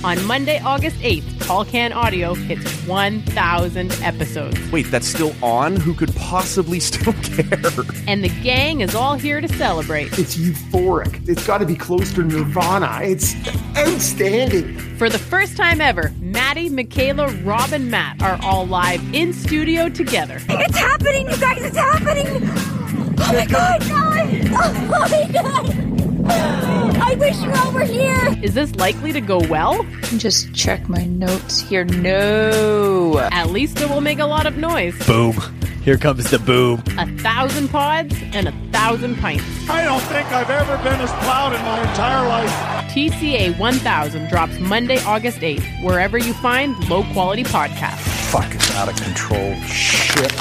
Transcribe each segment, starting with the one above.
On Monday, August 8th, Tall Can Audio hits 1,000 episodes. Wait, that's still on? Who could possibly still care? And the gang is all here to celebrate. It's euphoric. It's got to be close to Nirvana. It's outstanding. For the first time ever, Maddie, Michaela, Rob, and Matt are all live in studio together. It's happening, you guys! It's happening! Oh my God! Oh my God! I wish you all were here! Is this likely to go well? Just check my notes here. No! At least it will make a lot of noise. Boom. Here comes the boom. 1,000 pods and 1,000 pints. I don't think I've ever been as proud in my entire life. TCA 1000 drops Monday, August 8th, wherever you find low-quality podcasts. Fucking out of control shit.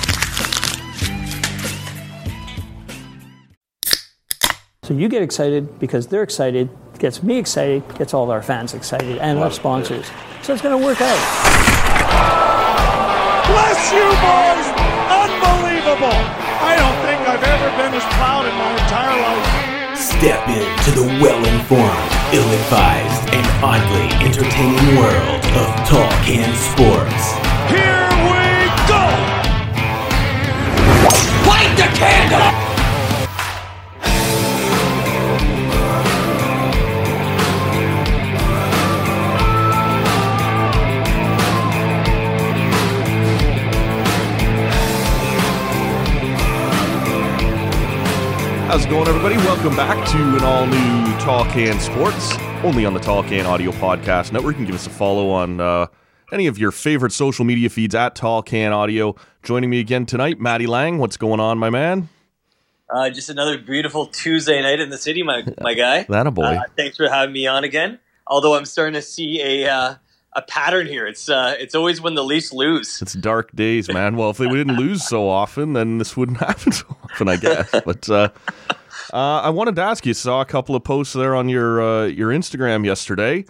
So you get excited because they're excited, gets me excited, gets all of our fans excited, and our sponsors. So it's going to work out. Bless you, boys! Unbelievable! I don't think I've ever been as proud in my entire life. Step into the well-informed, ill-advised, and oddly entertaining world of Tall Can Sports. Here we go! Light the candle! How's it going, everybody? Welcome back to an all-new Tall Can Sports, only on the Tall Can Audio Podcast Network. You can give us a follow on any of your favorite social media feeds at Tall Can Audio. Joining me again tonight, Matty Lang. What's going on, my man? Just another beautiful Tuesday night in the city, my guy. Attaboy. Thanks for having me on again. Although I'm starting to see a pattern here. It's always when the Leafs lose. It's dark days, man. Well, if we didn't lose so often, then this wouldn't happen so often, I guess. But I wanted to ask you, saw a couple of posts there on your Instagram yesterday.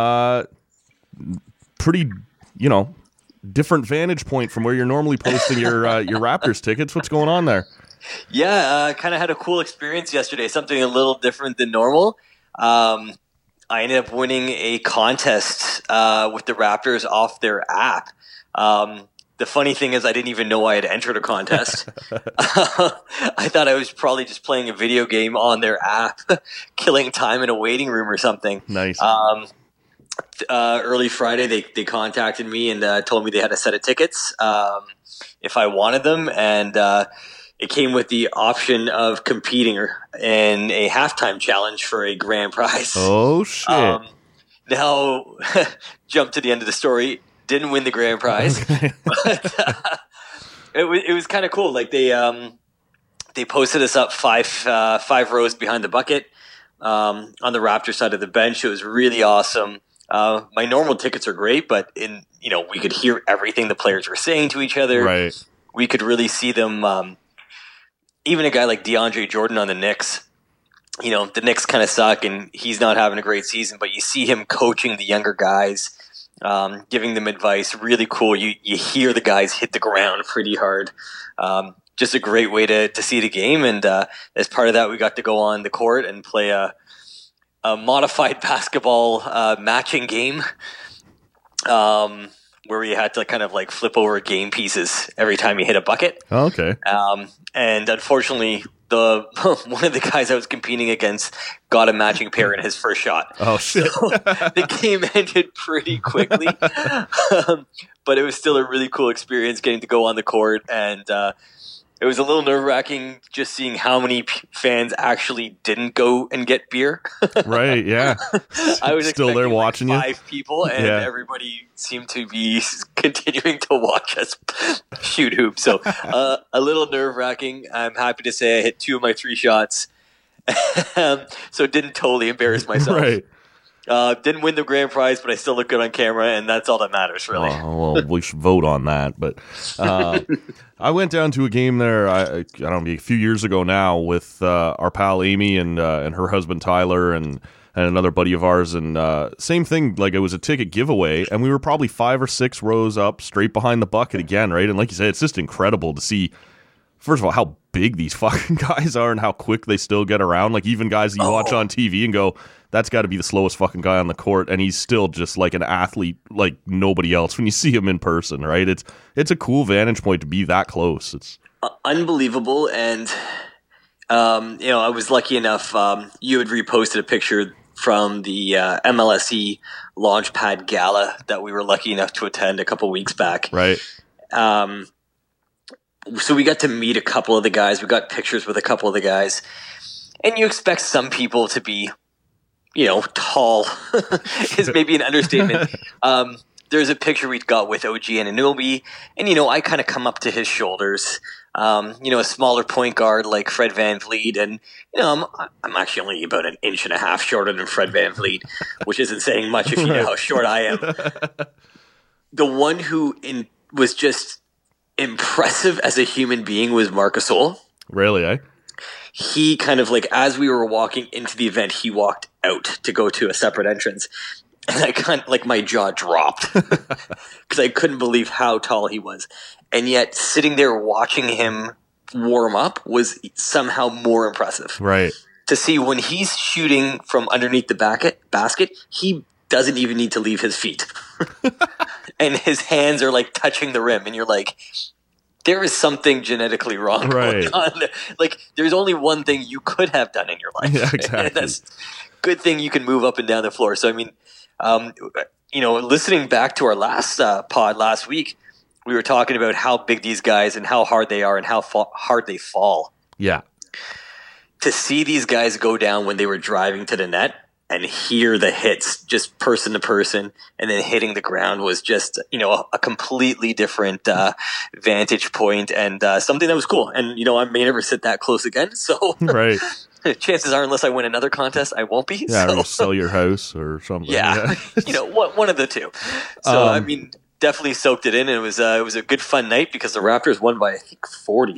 Pretty, different vantage point from where you're normally posting your Raptors tickets. What's going on there? Yeah, kind of had a cool experience yesterday. Something a little different than normal. I ended up winning a contest with the Raptors off their app. The funny thing is I didn't even know I had entered a contest. I thought I was probably just playing a video game on their app, killing time in a waiting room or something. Nice. Early Friday, they contacted me and told me they had a set of tickets if I wanted them. And it came with the option of competing in a halftime challenge for a grand prize. Oh, shit. Now, jump to the end of the story. Didn't win the grand prize. Okay. But it was kind of cool. Like they posted us up five rows behind the bucket on the Raptors side of the bench. It was really awesome. My normal tickets are great, but we could hear everything the players were saying to each other. Right. We could really see them. Even a guy like DeAndre Jordan on the Knicks, the Knicks kind of suck and he's not having a great season, but you see him coaching the younger guys, giving them advice. Really cool. You hear the guys hit the ground pretty hard. Just a great way to see the game. And as part of that, we got to go on the court and play a modified basketball matching game. Where you had to kind of like flip over game pieces every time you hit a bucket. Oh, okay. And unfortunately, one of the guys I was competing against got a matching pair in his first shot. Oh, shit. So the game ended pretty quickly. But it was still a really cool experience getting to go on the court. And it was a little nerve-wracking just seeing how many fans actually didn't go and get beer. Right, yeah. I was still there watching like you. 5 people, and everybody seemed to be continuing to watch us shoot hoops. So a little nerve-wracking. I'm happy to say I hit 2 of my 3 shots, so didn't totally embarrass myself. Right. Didn't win the grand prize, but I still look good on camera, and that's all that matters, really. Well, we should vote on that. But I went down to a game there, I don't know, a few years ago now with our pal Amy and her husband Tyler and another buddy of ours. And same thing, like it was a ticket giveaway, and we were probably 5 or 6 rows up straight behind the bucket again, right? And like you said, it's just incredible to see first of all, how big these fucking guys are and how quick they still get around. Like, even guys that you watch on TV and go, that's got to be the slowest fucking guy on the court, and he's still just like an athlete like nobody else when you see him in person, right? It's a cool vantage point to be that close. It's unbelievable. And I was lucky enough, you had reposted a picture from the MLSE Launchpad Gala that we were lucky enough to attend a couple weeks back. Right. So we got to meet a couple of the guys. We got pictures with a couple of the guys. And you expect some people to be, tall is maybe an understatement. There's a picture we got with OG Anunoby, and, I kind of come up to his shoulders. A smaller point guard like Fred VanVleet, and, I'm actually only about an inch and a half shorter than Fred VanVleet, which isn't saying much if you know how short I am. The one who was just impressive as a human being was Marc Gasol. Really, eh? He kind of as we were walking into the event, he walked out to go to a separate entrance. And I kind of my jaw dropped because I couldn't believe how tall he was. And yet sitting there watching him warm up was somehow more impressive. Right. To see when he's shooting from underneath the basket, he doesn't even need to leave his feet. And his hands are touching the rim. And you're like, there is something genetically wrong going on. There's only one thing you could have done in your life. Yeah, exactly. And that's good thing you can move up and down the floor. So, I mean, listening back to our last pod last week, we were talking about how big these guys and how hard they are and how hard they fall. Yeah. To see these guys go down when they were driving to the net and hear the hits just person to person and then hitting the ground was just, a completely different vantage point and something that was cool. And, I may never sit that close again. So right. Chances are, unless I win another contest, I won't be. Yeah, so. Or sell your house or something. Yeah. One of the two. So, I mean, definitely soaked it in. And it was a good fun night because the Raptors won by, I think, 40.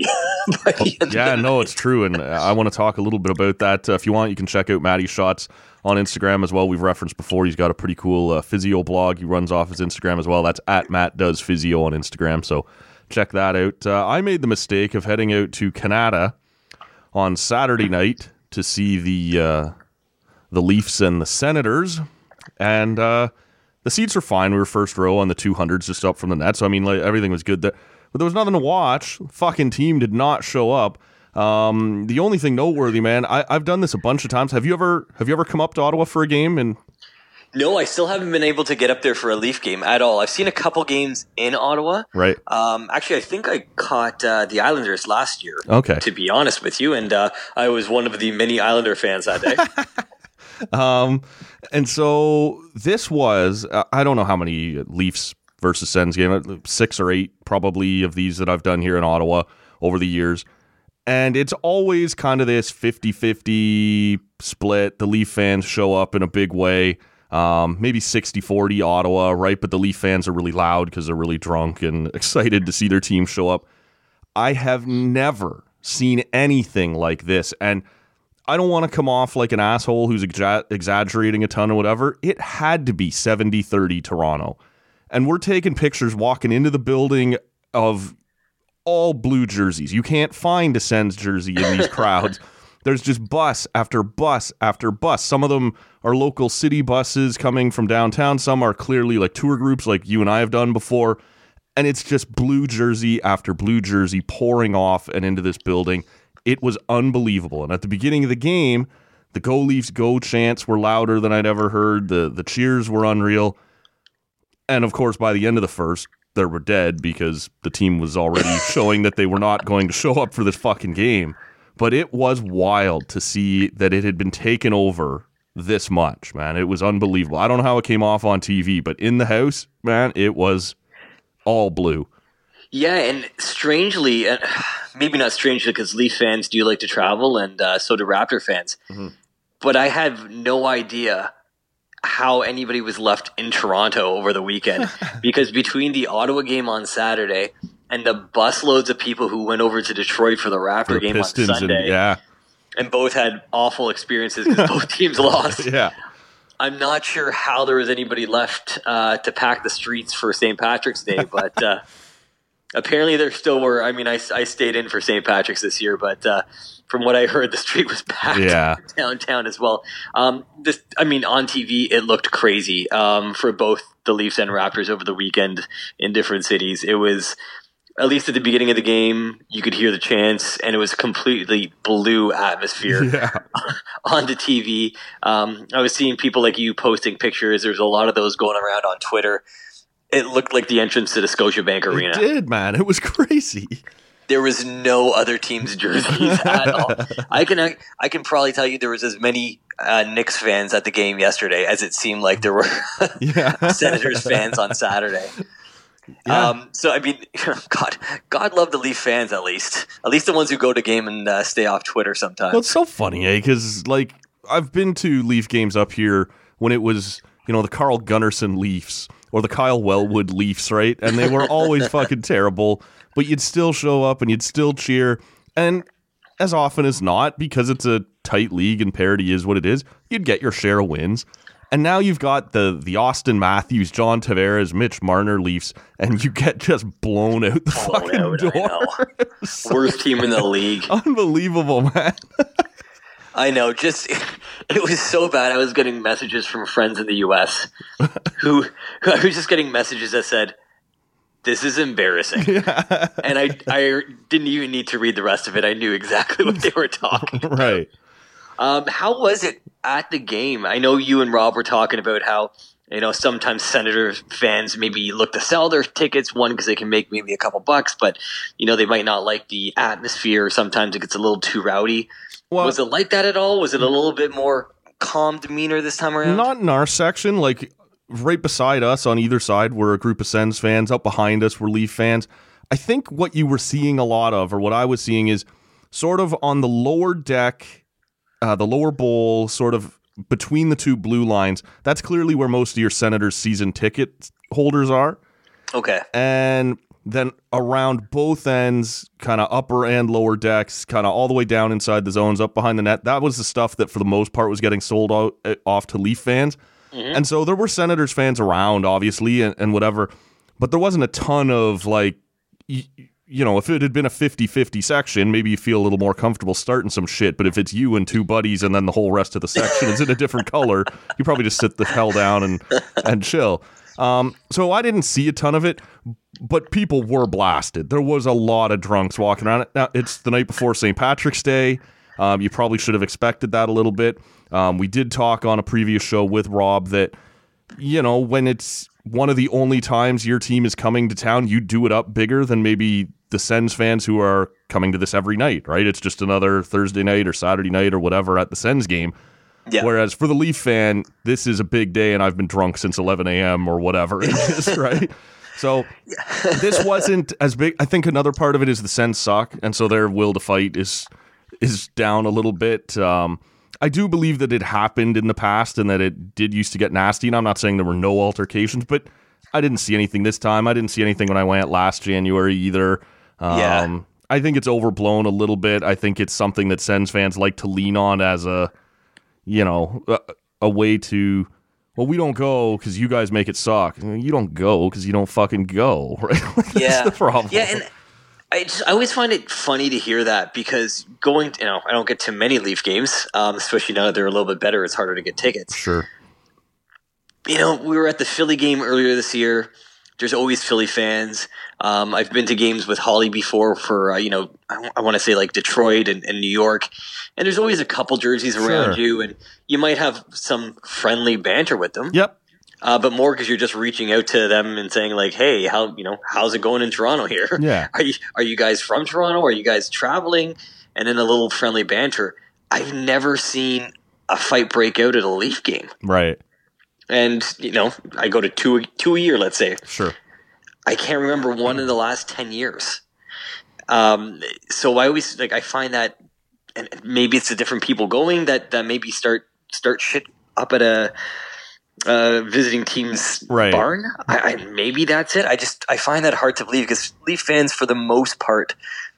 It's true. And I want to talk a little bit about that. If you want, you can check out Matty's shots on Instagram as well. We've referenced before. He's got a pretty cool physio blog. He runs off his Instagram as well. That's at Matt Does Physio on Instagram. So check that out. I made the mistake of heading out to Canada on Saturday night to see the Leafs and the Senators. And the seats were fine. We were first row on the 200s just up from the net. So, I mean, everything was good there. But there was nothing to watch. The fucking team did not show up. The only thing noteworthy, man, I've done this a bunch of times. Have you ever come up to Ottawa for a game? And no, I still haven't been able to get up there for a Leaf game at all. I've seen a couple games in Ottawa. Right. Actually, I think I caught the Islanders last year. Okay. To be honest with you, and I was one of the many Islander fans that day. And so this was, I don't know how many Leafs versus Sens game, 6 or 8 probably of these that I've done here in Ottawa over the years. And it's always kind of this 50-50 split. The Leaf fans show up in a big way. Maybe 60-40 Ottawa, right? But the Leaf fans are really loud because they're really drunk and excited to see their team show up. I have never seen anything like this. And I don't want to come off like an asshole who's exaggerating a ton or whatever. It had to be 70-30 Toronto. And we're taking pictures walking into the building of all blue jerseys. You can't find a Sens jersey in these crowds. There's just bus after bus after bus. Some of them are local city buses coming from downtown. Some are clearly tour groups like you and I have done before. And it's just blue jersey after blue jersey pouring off and into this building. It was unbelievable. And at the beginning of the game, the Go Leafs Go chants were louder than I'd ever heard. The cheers were unreal. And of course, by the end of the first, they were dead because the team was already showing that they were not going to show up for this fucking game. But it was wild to see that it had been taken over this much, man. It was unbelievable. I don't know how it came off on TV, but in the house, man, it was all blue. Yeah, and strangely, maybe not strangely because Leaf fans do like to travel and so do Raptor fans. Mm-hmm. But I have no idea how anybody was left in Toronto over the weekend because between the Ottawa game on Saturday and the busloads of people who went over to Detroit for the Raptor game Pistons on Sunday, and both had awful experiences because both teams lost. Yeah, I'm not sure how there was anybody left to pack the streets for St. Patrick's Day, but Apparently there still were. I mean, I stayed in for St. Patrick's this year, but from what I heard, the street was packed downtown as well. On TV, it looked crazy for both the Leafs and Raptors over the weekend in different cities. It was, at least at the beginning of the game, you could hear the chants, and it was completely blue atmosphere on the TV. I was seeing people like you posting pictures. There's a lot of those going around on Twitter. It looked like the entrance to the Scotiabank Arena. It did, man. It was crazy. There was no other team's jerseys at all. I can probably tell you there was as many Knicks fans at the game yesterday as it seemed like there were Senators fans on Saturday. Yeah. So I mean, God love the Leaf fans at least the ones who go to game and stay off Twitter sometimes. Well, it's so funny, because like I've been to Leaf games up here when it was the Carl Gunnarsson Leafs or the Kyle Wellwood Leafs, right? And they were always fucking terrible, but you'd still show up and you'd still cheer. And as often as not, because it's a tight league and parity is what it is, you'd get your share of wins. And now you've got the Austin Matthews, John Tavares, Mitch Marner Leafs, and you get just blown out the fucking door. Worst team in the league. Unbelievable, man. I know. It was so bad. I was getting messages from friends in the U.S. who I was just getting messages that said, "This is embarrassing," and I didn't even need to read the rest of it. I knew exactly what they were talking about. Right. How was it at the game? I know you and Rob were talking about how sometimes Senators fans maybe look to sell their tickets, one because they can make maybe a couple bucks, but they might not like the atmosphere. Sometimes it gets a little too rowdy. Well, was it like that at all? Was it a little bit more calm demeanor this time around? Not in our section. Like right beside us on either side were a group of Sens fans. Up behind us were Leaf fans. I think what you were seeing a lot of, or what I was seeing, is sort of on the lower deck, the lower bowl, sort of between the two blue lines. That's clearly where most of your Senators season ticket holders are. Okay. And then around both ends, kind of upper and lower decks, kind of all the way down inside the zones, up behind the net. That was the stuff that for the most part was getting sold off to Leaf fans. Mm-hmm. And so there were Senators fans around, obviously, and whatever. But there wasn't a ton of, like, if it had been a 50-50 section, maybe you feel a little more comfortable starting some shit. But if it's you and two buddies and then the whole rest of the section is in a different color, you probably just sit the hell down and chill. So I didn't see a ton of it, but people were blasted. There was a lot of drunks walking around. Now, it's the night before St. Patrick's Day. You probably should have expected that a little bit. We did talk on a previous show with Rob that, when it's one of the only times your team is coming to town, you do it up bigger than maybe the Sens fans who are coming to this every night, right? It's just another Thursday night or Saturday night or whatever at the Sens game. Yeah. Whereas for the Leaf fan, this is a big day and I've been drunk since 11 a.m. or whatever it is, right? So this wasn't as big. I think another part of it is the Sens suck, and so their will to fight is down a little bit. I do believe that it happened in the past and that it did used to get nasty, and I'm not saying there were no altercations, but I didn't see anything this time. I didn't see anything when I went last January either. I think it's overblown a little bit. I think it's something that Sens fans like to lean on as a way to, well, we don't go because you guys make it suck. You don't go because you don't fucking go, right? That's the problem. Yeah, and I always find it funny to hear that because I don't get to many Leaf games, especially now that they're a little bit better. It's harder to get tickets. Sure. We were at the Philly game earlier this year. There's always Philly fans. I've been to games with Holly before for, I want to say like Detroit and New York. And there's always a couple jerseys around you, and you might have some friendly banter with them. Yep. But more because you're just reaching out to them and saying like, hey, how's it going in Toronto here? Yeah. Are you guys from Toronto? Are you guys traveling? And then a little friendly banter. I've never seen a fight break out at a Leaf game. Right. And, I go to two a year, let's say. Sure. I can't remember one in the last 10 years. So I always, I find that, and maybe it's the different people going that maybe start shit up at a visiting team's barn. Maybe that's it. I find that hard to believe because Leaf fans, for the most part,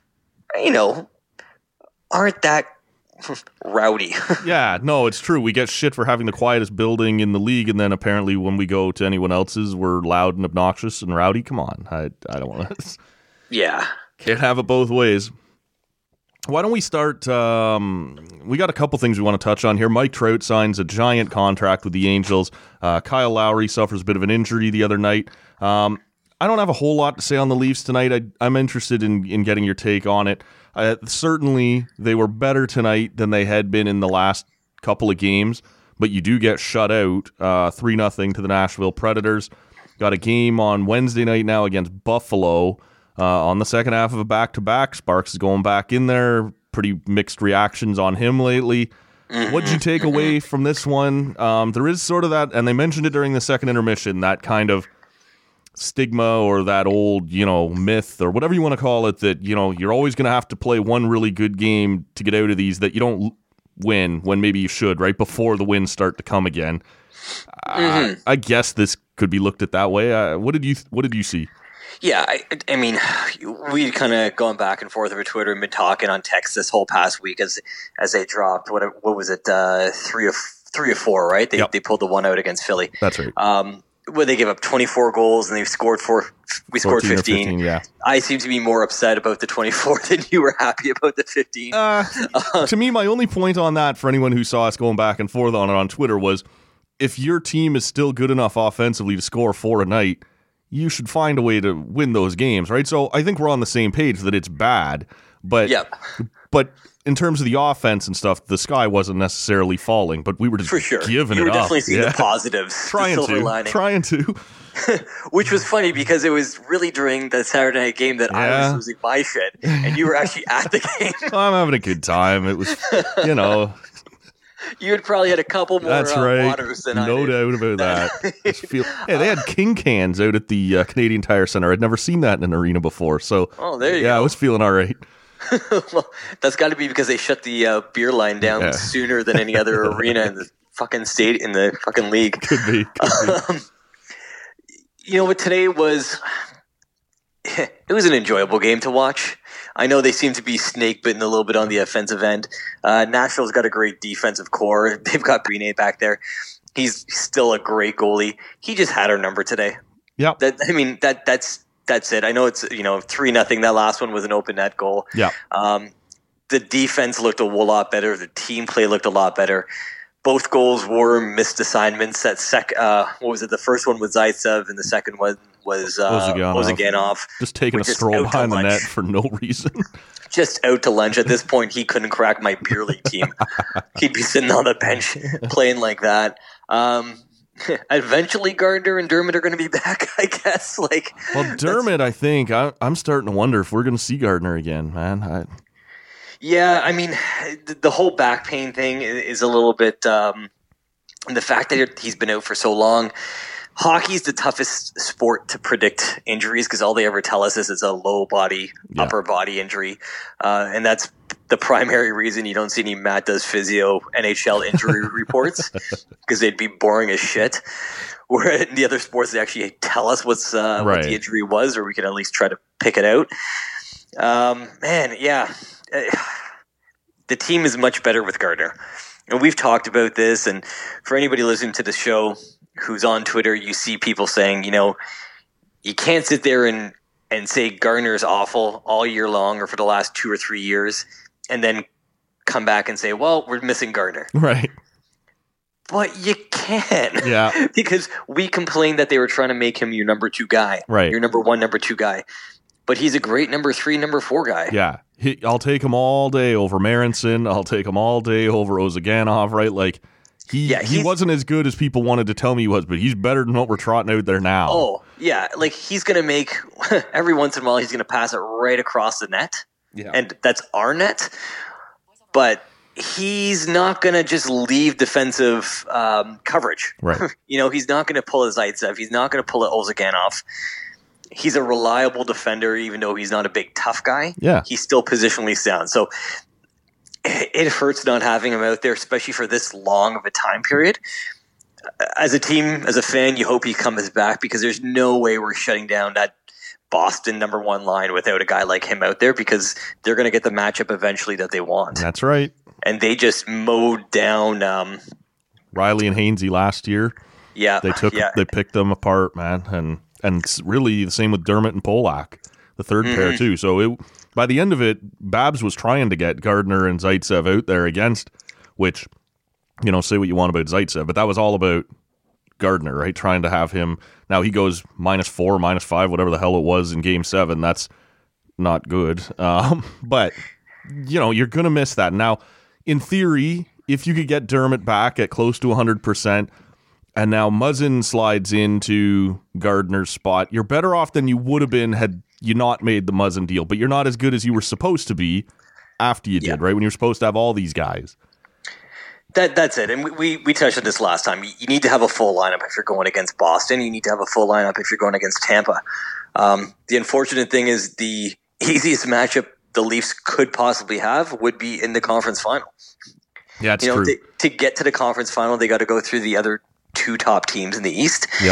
aren't that rowdy. Yeah, no, it's true. We get shit for having the quietest building in the league, and then apparently when we go to anyone else's, we're loud and obnoxious and rowdy. Come on, I don't want to. Yeah. Can't have it both ways. Why don't we start? We got a couple things we want to touch on here. Mike Trout signs a giant contract with the Angels. Kyle Lowry suffers a bit of an injury the other night. I don't have a whole lot to say on the Leafs tonight. I'm interested in getting your take on it. Certainly, they were better tonight than they had been in the last couple of games, but you do get shut out 3-0 to the Nashville Predators. Got a game on Wednesday night now against Buffalo. On the second half of a back-to-back, Sparks is going back in there. Pretty mixed reactions on him lately. What did you take away from this one? There is sort of that, and they mentioned it during the second intermission, that kind of stigma or that old, myth or whatever you want to call it, that, you're always going to have to play one really good game to get out of these, that you don't win when maybe you should, right before the wins start to come again. I guess this could be looked at that way. What did you see? Yeah, I mean, we'd kind of gone back and forth over Twitter and been talking on text this whole past week as they dropped, what was it, 3 or 4, right? They pulled the one out against Philly. That's right. Where they gave up 24 goals and they scored 15. Yeah. I seem to be more upset about the 24 than you were happy about the 15. To me, my only point on that, for anyone who saw us going back and forth on it on Twitter, was if your team is still good enough offensively to score 4 a night, you should find a way to win those games, right? So I think we're on the same page that it's bad, but in terms of the offense and stuff, the sky wasn't necessarily falling, but we were just giving it up. You were definitely seeing the positives, trying to. Which was funny because it was really during the Saturday night game that I was losing my shit, and you were actually at the game. I'm having a good time. It was, You had probably had a couple more waters than I did. No doubt about that. They had King cans out at the Canadian Tire Center. I'd never seen that in an arena before. So, there you go. I was feeling all right. Well, that's got to be because they shut the beer line down sooner than any other arena in the fucking state in the fucking league. Could be. What today was? It was an enjoyable game to watch. I know they seem to be snake bitten a little bit on the offensive end. Nashville's got a great defensive core. They've got Brine back there. He's still a great goalie. He just had our number today. Yeah. That's it. I know it's 3-0. That last one was an open net goal. Yeah. The defense looked a whole lot better. The team play looked a lot better. Both goals were missed assignments. That what was it? The first one was Zaitsev, and the second one was Ozhiganov. Just taking a stroll behind the net for no reason. Just out to lunch. At this point, he couldn't crack my beer league team. He'd be sitting on the bench playing like that. Eventually, Gardner and Dermott are going to be back, I guess. Dermott, I think I'm starting to wonder if we're going to see Gardner again, man. Yeah, I mean, the whole back pain thing is a little bit. The fact that he's been out for so long. Hockey's the toughest sport to predict injuries because all they ever tell us is it's a low body, upper body injury. And that's the primary reason you don't see any Matt Does Physio NHL injury reports because they'd be boring as shit. Where in the other sports, they actually tell us what the injury was, or we can at least try to pick it out. The team is much better with Gardner. And we've talked about this, and for anybody listening to the show who's on Twitter, you see people saying, you can't sit there and say Gardner is awful all year long or for the last 2 or 3 years and then come back and say, well, we're missing Gardner. Right. But you can. Yeah. Because we complained that they were trying to make him your number 2 guy. Right. Your number 1, number 2 guy. But he's a great number 3, number 4 guy. Yeah. I'll take him all day over Marinson. I'll take him all day over Ozhiganov, right? He wasn't as good as people wanted to tell me he was, but he's better than what we're trotting out there now. Oh, yeah. He's going to make, every once in a while, he's going to pass it right across the net. Yeah. And that's our net. But he's not going to just leave defensive coverage. Right. He's not going to pull a Zaitsev. He's not going to pull a Ozhiganov. He's a reliable defender, even though he's not a big, tough guy. Yeah. He's still positionally sound. So it hurts not having him out there, especially for this long of a time period. As a team, as a fan, you hope he comes back because there's no way we're shutting down that Boston number 1 line without a guy like him out there because they're going to get the matchup eventually that they want. That's right. And they just mowed down Riley and Hainsey last year. Yeah. They picked them apart, man. And it's really the same with Dermott and Polak. the third pair too. So by the end of it, Babs was trying to get Gardner and Zaitsev out there against, which, say what you want about Zaitsev, but that was all about Gardner, right? Trying to have him. Now he goes -4, -5, whatever the hell it was in Game 7. That's not good. But, you're going to miss that. Now, in theory, if you could get Dermott back at close to 100%, and now Muzzin slides into Gardner's spot, you're better off than you would have been had you not made the Muzzin deal. But you're not as good as you were supposed to be after you did, right? When you're supposed to have all these guys. That's it. And we touched on this last time. You need to have a full lineup if you're going against Boston. You need to have a full lineup if you're going against Tampa. The unfortunate thing is the easiest matchup the Leafs could possibly have would be in the conference final. Yeah, it's true. To get to the conference final, they got to go through the other two top teams in the East. Yep.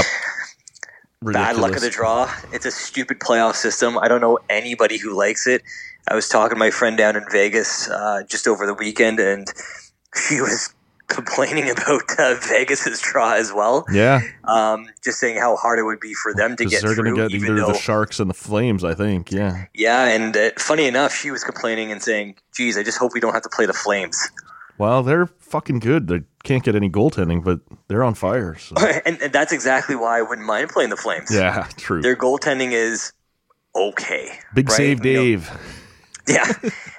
Bad luck of the draw. It's a stupid playoff system. I don't know anybody who likes it. I was talking to my friend down in Vegas just over the weekend, and she was complaining about Vegas's draw as well. Yeah. Just saying how hard it would be for them to get through. They're going to get either the Sharks and the Flames, I think. Yeah. Yeah, and funny enough, she was complaining and saying, geez, I just hope we don't have to play the Flames. Well, they're fucking good. They can't get any goaltending, but they're on fire. So. and that's exactly why I wouldn't mind playing the Flames. Yeah, true. Their goaltending is okay. Big right? save, Dave. Yeah.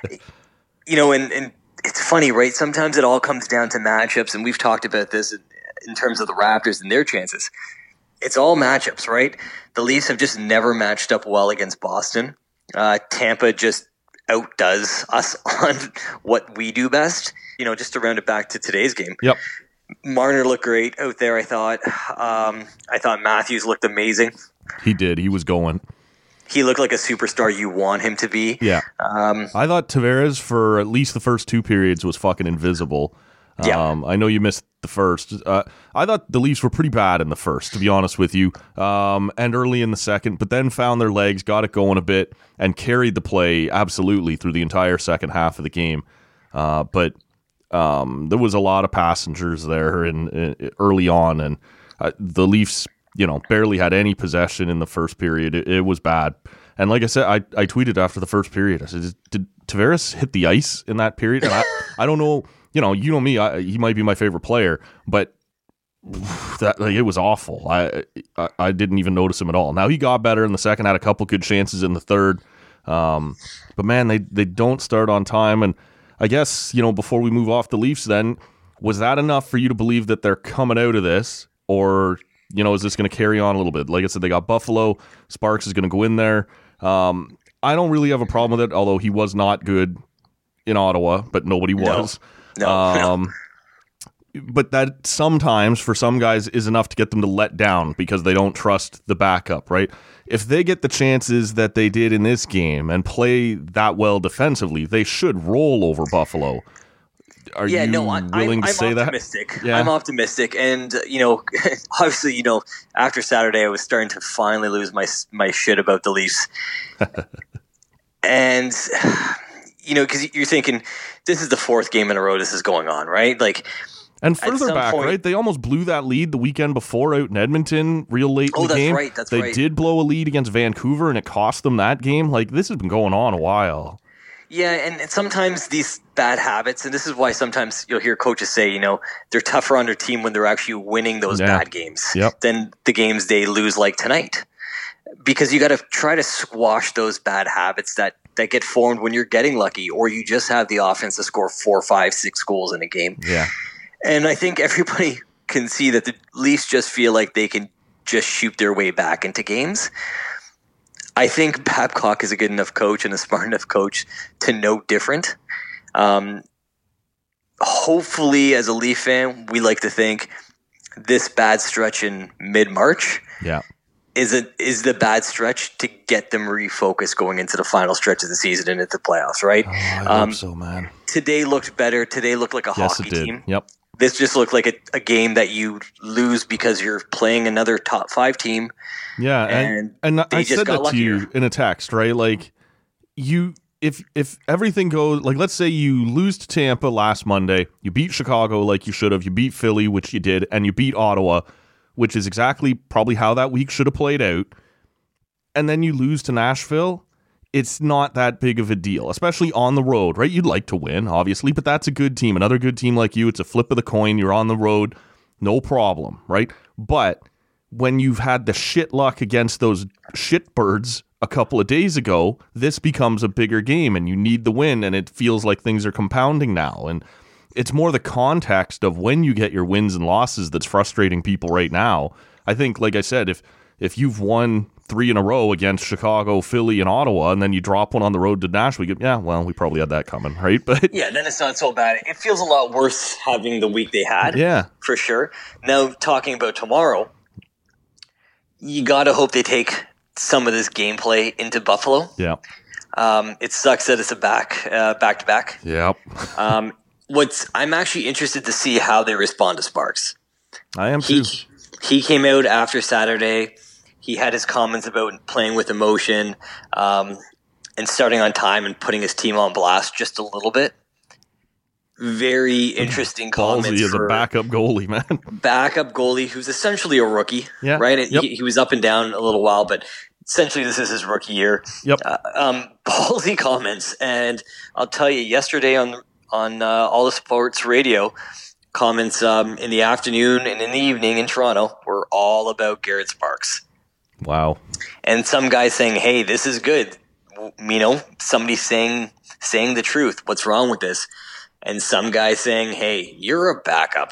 And it's funny, right? Sometimes it all comes down to matchups, and we've talked about this in terms of the Raptors and their chances. It's all matchups, right? The Leafs have just never matched up well against Boston. Tampa just outdoes us on what we do best. Just to round it back to today's game. Yep. Marner looked great out there, I thought. I thought Matthews looked amazing. He did. He was going. He looked like a superstar you want him to be. Yeah. I thought Tavares, for at least the first two periods, was fucking invisible. Yeah. I know you missed the first. I thought the Leafs were pretty bad in the first, to be honest with you, and early in the second, but then found their legs, got it going a bit, and carried the play absolutely through the entire second half of the game. But there was a lot of passengers there in early on, and the Leafs, barely had any possession in the first period. It was bad. And like I said, I tweeted after the first period, I said, did Tavares hit the ice in that period? And I don't know, you know me, he might be my favorite player, but it was awful. I didn't even notice him at all. Now he got better in the second, had a couple good chances in the third. But man, they don't start on time. And I guess, before we move off the Leafs then, was that enough for you to believe that they're coming out of this? Or, is this going to carry on a little bit? Like I said, they got Buffalo. Sparks is going to go in there. I don't really have a problem with it, although he was not good in Ottawa, but nobody was. No. But that sometimes, for some guys, is enough to get them to let down because they don't trust the backup, right? If they get the chances that they did in this game and play that well defensively, they should roll over Buffalo. Are you willing to say optimistic. that? Yeah. I'm optimistic. And, obviously, after Saturday, I was starting to finally lose my shit about the Leafs. And, because you're thinking, this is the fourth game in a row this is going on, right? And further back, right? They almost blew that lead the weekend before out in Edmonton real late in the game. That's right. They did blow a lead against Vancouver, and it cost them that game. This has been going on a while. Yeah, and sometimes these bad habits, and this is why sometimes you'll hear coaches say, they're tougher on their team when they're actually winning those bad games than the games they lose like tonight. Because you got to try to squash those bad habits that get formed when you're getting lucky, or you just have the offense to score 4, 5, 6 goals in a game. Yeah. And I think everybody can see that the Leafs just feel like they can just shoot their way back into games. I think Babcock is a good enough coach and a smart enough coach to know different. Hopefully, as a Leaf fan, we like to think this bad stretch in mid-March is the bad stretch to get them refocused going into the final stretch of the season and into the playoffs, right? Oh, I hope so, man. Today looked better. Today looked like a hockey team. Yep. This just looked like a game that you lose because you're playing another top 5 team. Yeah, and I said that to you in a text, right? If everything goes, let's say you lose to Tampa last Monday, you beat Chicago like you should have, you beat Philly, which you did, and you beat Ottawa, which is exactly probably how that week should have played out, and then you lose to Nashville, it's not that big of a deal, especially on the road, right? You'd like to win, obviously, but that's a good team. Another good team like you, it's a flip of the coin. You're on the road, no problem, right? But when you've had the shit luck against those shitbirds a couple of days ago, this becomes a bigger game and you need the win, and it feels like things are compounding now. And it's more the context of when you get your wins and losses that's frustrating people right now. I think, like I said, if you've won 3 in a row against Chicago, Philly, and Ottawa, and then you drop one on the road to Nashville, we probably had that coming, right? But yeah, then it's not so bad. It feels a lot worse having the week they had, for sure. Now, talking about tomorrow, you got to hope they take some of this gameplay into Buffalo. Yeah. It sucks that it's a back-to-back. Yep. I'm actually interested to see how they respond to Sparks. I am too. He came out after Saturday. He had his comments about playing with emotion and starting on time and putting his team on blast just a little bit. Very interesting comments. Ballsy as a backup goalie, man. Backup goalie who's essentially a rookie, right? Yep. He was up and down a little while, but essentially this is his rookie year. Yep. Ballsy comments. And I'll tell you, yesterday on All the Sports Radio, comments in the afternoon and in the evening in Toronto were all about Garrett Sparks. Wow. And some guy saying, hey, this is good. Somebody saying the truth. What's wrong with this? And some guy saying, hey, you're a backup.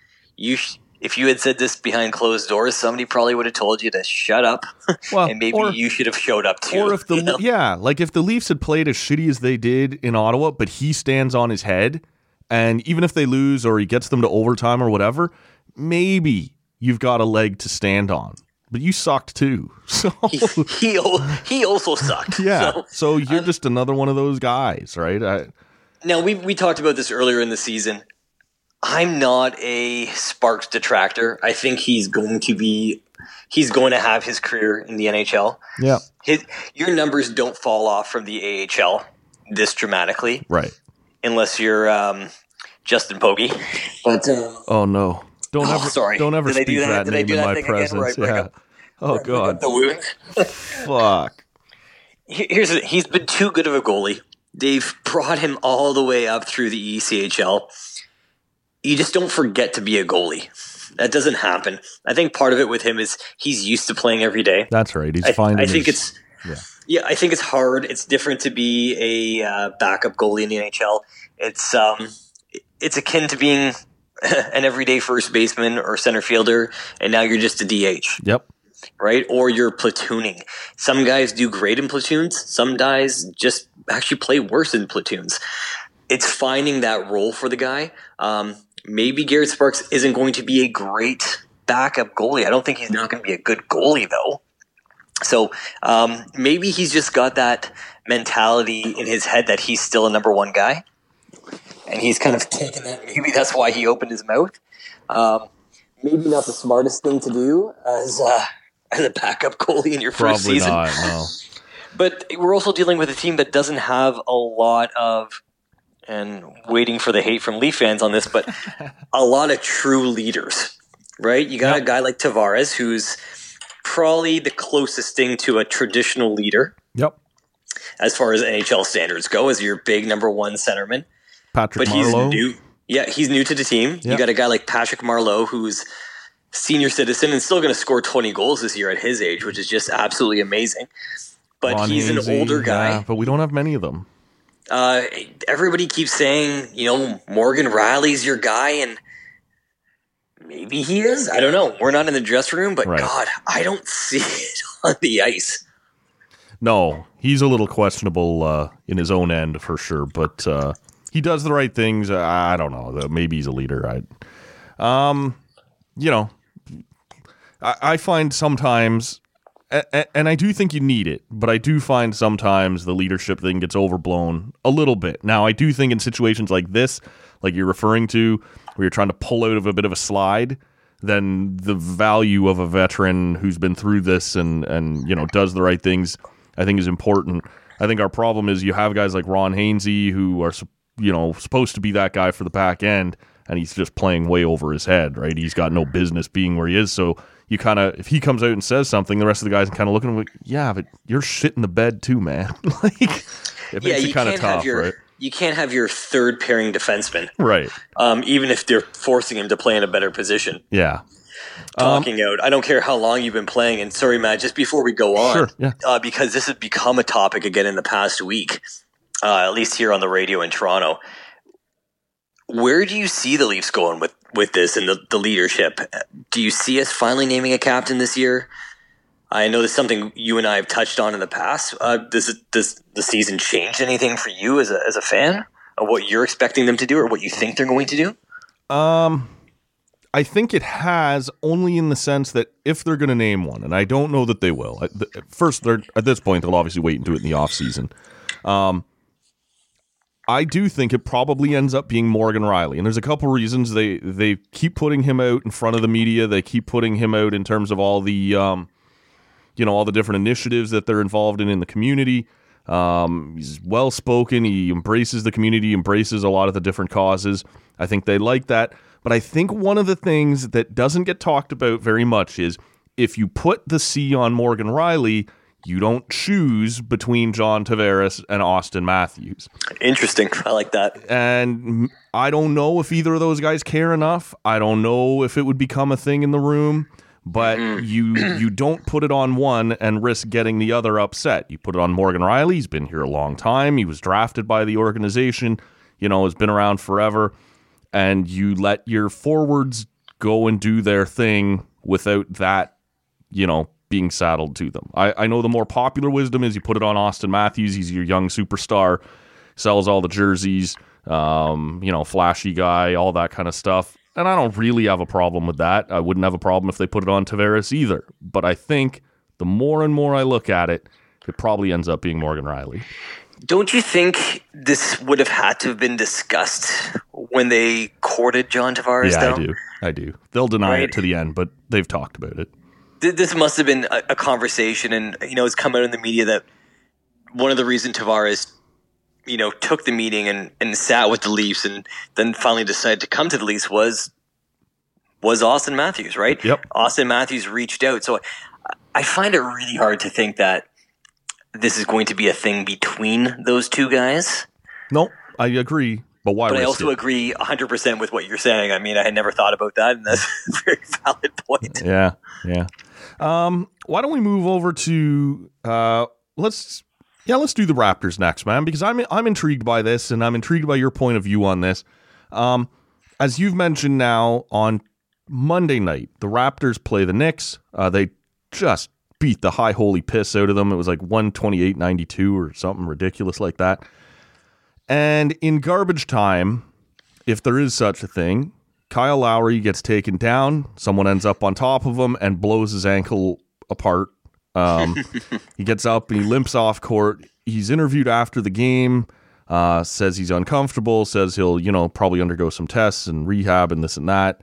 If you had said this behind closed doors, somebody probably would have told you to shut up. Well, and maybe you should have showed up too. Or if if the Leafs had played as shitty as they did in Ottawa, but he stands on his head, and even if they lose or he gets them to overtime or whatever, maybe you've got a leg to stand on. But you sucked too. So he also sucked. Yeah. So you're just another one of those guys, right? Now, we talked about this earlier in the season. I'm not a Sparks detractor. I think he's going to have his career in the NHL. Yeah. Your numbers don't fall off from the AHL this dramatically. Right. Unless you're Justin Pogge. But oh no. Don't ever speak that name in my presence. Yeah. Oh god. The wound. Fuck. He's been too good of a goalie. They've brought him all the way up through the ECHL. You just don't forget to be a goalie. That doesn't happen. I think part of it with him is he's used to playing every day. That's right. He's finding. I think I think it's hard. It's different to be a backup goalie in the NHL. It's akin to being an everyday first baseman or center fielder, and now you're just a DH. Yep. Right? Or you're platooning. Some guys do great in platoons. Some guys just actually play worse in platoons. It's finding that role for the guy. Maybe Garrett Sparks isn't going to be a great backup goalie. I don't think he's not going to be a good goalie, though. So maybe he's just got that mentality in his head that he's still a number one guy. And he's kind of taken that. Maybe that's why he opened his mouth. Maybe not the smartest thing to do as a backup goalie in your first season. Probably not, no. But we're also dealing with a team that doesn't have a lot of, and waiting for the hate from Leaf fans on this, but a lot of true leaders, right? You got a guy like Tavares, who's probably the closest thing to a traditional leader. Yep. As far as NHL standards go, as your big number one centerman. Patrick Marleau. He's new. Yeah, he's new to the team. Yep. You got a guy like Patrick Marleau, who's senior citizen and still going to score 20 goals this year at his age, which is just absolutely amazing. But Ron he's Hainsey, an older guy. Yeah, but we don't have many of them. Everybody keeps saying, Morgan Riley's your guy, and maybe he is. I don't know. We're not in the dressing room, but God, I don't see it on the ice. No, he's a little questionable in his own end for sure, but he does the right things. I don't know. Maybe he's a leader. I find sometimes, and I do think you need it, but I do find sometimes the leadership thing gets overblown a little bit. Now, I do think in situations like this, like you're referring to, where you're trying to pull out of a bit of a slide, then the value of a veteran who's been through this and does the right things, I think is important. I think our problem is you have guys like Ron Hainsey who are supposed to be that guy for the back end, and he's just playing way over his head, right? He's got no business being where he is, so if he comes out and says something, the rest of the guys kind of look at him like, yeah, but you're shit in the bed too, man. Like, it makes it kind of tough, right? You can't have your third pairing defenseman, right? Even if they're forcing him to play in a better position. Yeah. Talking out. I don't care how long you've been playing. And sorry, Matt, just before we go on, sure, yeah. Because this has become a topic again in the past week, at least here on the radio in Toronto. Where do you see the Leafs going with this and the leadership? Do you see us finally naming a captain this year? I know this is something you and I have touched on in the past. Does the season change anything for you as a fan of what you're expecting them to do or what you think they're going to do? I think it has, only in the sense that if they're going to name one, and I don't know that they will. First, at this point, they'll obviously wait and do it in the offseason. I do think it probably ends up being Morgan Rielly, and there's a couple reasons. They keep putting him out in front of the media. They keep putting him out in terms of all the all the different initiatives that they're involved in the community. He's well spoken. He embraces the community, embraces a lot of the different causes. I think they like that. But I think one of the things that doesn't get talked about very much is if you put the C on Morgan Rielly, you don't choose between John Tavares and Austin Matthews. Interesting. I like that. And I don't know if either of those guys care enough. I don't know if it would become a thing in the room, but you don't put it on one and risk getting the other upset. You put it on Morgan Rielly. He's been here a long time. He was drafted by the organization, has been around forever. And you let your forwards go and do their thing without that, being saddled to them. I know the more popular wisdom is you put it on Austin Matthews. He's your young superstar, sells all the jerseys, flashy guy, all that kind of stuff. And I don't really have a problem with that. I wouldn't have a problem if they put it on Tavares either. But I think the more and more I look at it, it probably ends up being Morgan Rielly. Don't you think this would have had to have been discussed when they courted John Tavares? Yeah, I do. They'll deny it to the end, but they've talked about it. This must have been a conversation, and it's come out in the media that one of the reasons Tavares, took the meeting and sat with the Leafs, and then finally decided to come to the Leafs was Austin Matthews, right? Yep. Austin Matthews reached out, so I find it really hard to think that this is going to be a thing between those two guys. No, I agree. But why? But I also agree 100% with what you're saying. I mean, I had never thought about that, and that's a very valid point. Yeah. Why don't we move over to let's do the Raptors next, man, because I'm intrigued by this, and I'm intrigued by your point of view on this. As you've mentioned now, on Monday night, the Raptors play the Knicks. They just beat the high holy piss out of them. It was like 128-92 or something ridiculous like that. And in garbage time, if there is such a thing, Kyle Lowry gets taken down. Someone ends up on top of him and blows his ankle apart. He gets up and he limps off court. He's interviewed after the game, says he's uncomfortable, says he'll, probably undergo some tests and rehab and this and that.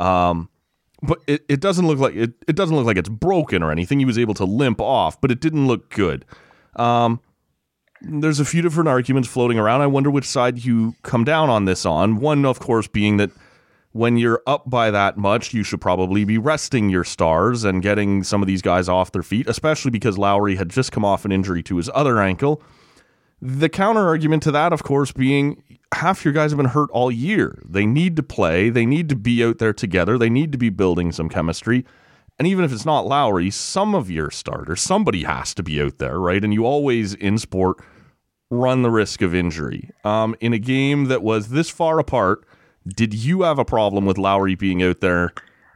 But it doesn't look like it doesn't look like it's broken or anything. He was able to limp off, but it didn't look good. There's a few different arguments floating around. I wonder which side you come down on this on. One, of course, being that when you're up by that much, you should probably be resting your stars and getting some of these guys off their feet, especially because Lowry had just come off an injury to his other ankle. The counter argument to that, of course, being half your guys have been hurt all year. They need to play. They need to be out there together. They need to be building some chemistry. And even if it's not Lowry, some of your starters, somebody has to be out there, right? And you always, in sport, run the risk of injury. In a game that was this far apart, did you have a problem with Lowry being out there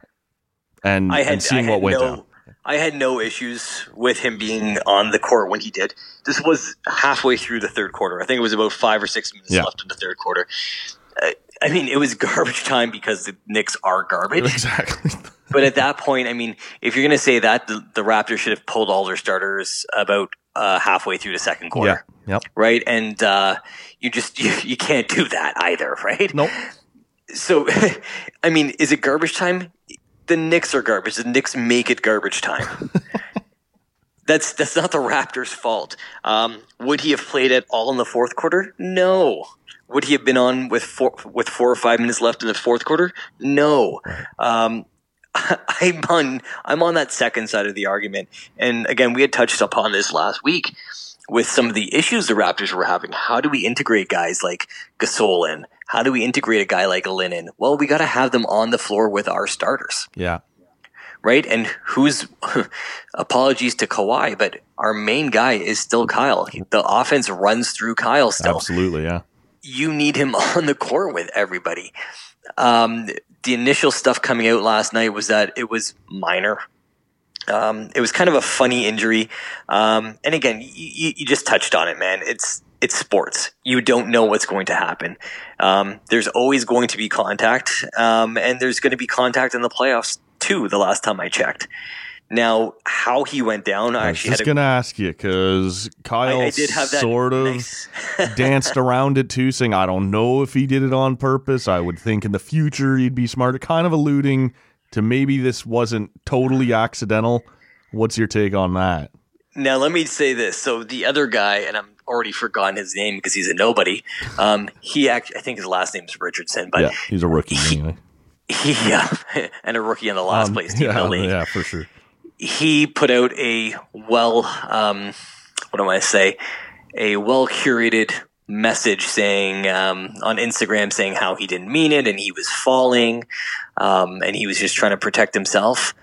and seeing what went down? I had no issues with him being on the court when he did. This was halfway through the third quarter. I think it was about 5 or 6 minutes left in the third quarter. I mean, it was garbage time because the Knicks are garbage. Exactly. But at that point, I mean, if you're going to say that, the Raptors should have pulled all their starters about halfway through the second quarter. Yeah. Yep. Right? And you can't do that either, right? Nope. So, I mean, is it garbage time? The Knicks are garbage. The Knicks make it garbage time. That's not the Raptors' fault. Would he have played at all in the fourth quarter? No. Would he have been on with 4 or 5 minutes left in the fourth quarter? No. I'm on that second side of the argument. And again, we had touched upon this last week with some of the issues the Raptors were having. How do we integrate guys like Gasol in? How do we integrate a guy like Linen? Well, we got to have them on the floor with our starters. Yeah. Right? And apologies to Kawhi, but our main guy is still Kyle. The offense runs through Kyle still. Absolutely, yeah. You need him on the court with everybody. The initial stuff coming out last night was that it was minor. It was kind of a funny injury. And again, you just touched on it, man. It's sports. You don't know what's going to happen. There's always going to be contact, and there's going to be contact in the playoffs too, the last time I checked. Now, how he went down, I was just going to ask you, because Kyle I did have that sort of nice danced around it too, saying, I don't know if he did it on purpose. I would think in the future he'd be smarter, kind of alluding to maybe this wasn't totally accidental. What's your take on that? Now, let me say this. So the other guy, and I'm already forgotten his name because he's a nobody. He actually, I think his last name is Richardson, but yeah, he's a rookie anyway. And a rookie in the last place team in the league. Yeah, for sure. He put out a what do I say? A well-curated message saying on Instagram saying how he didn't mean it and he was falling and he was just trying to protect himself.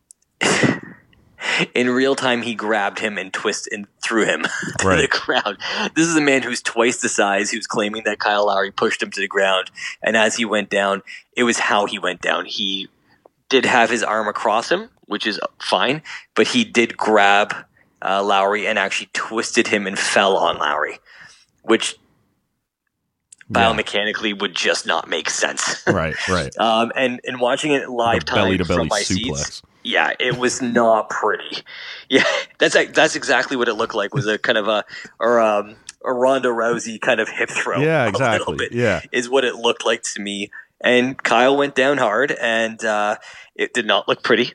In real time, he grabbed him and twisted and threw him to the ground. This is a man who's twice the size, who's claiming that Kyle Lowry pushed him to the ground. And as he went down, it was how he went down. He did have his arm across him, which is fine, but he did grab Lowry and actually twisted him and fell on Lowry, which biomechanically would just not make sense. Right. And watching it live time from my seats, yeah, it was not pretty. Yeah, that's exactly what it looked like. Was a kind of a Ronda Rousey kind of hip throw. Yeah, exactly. A little bit, yeah, is what it looked like to me. And Kyle went down hard, and it did not look pretty.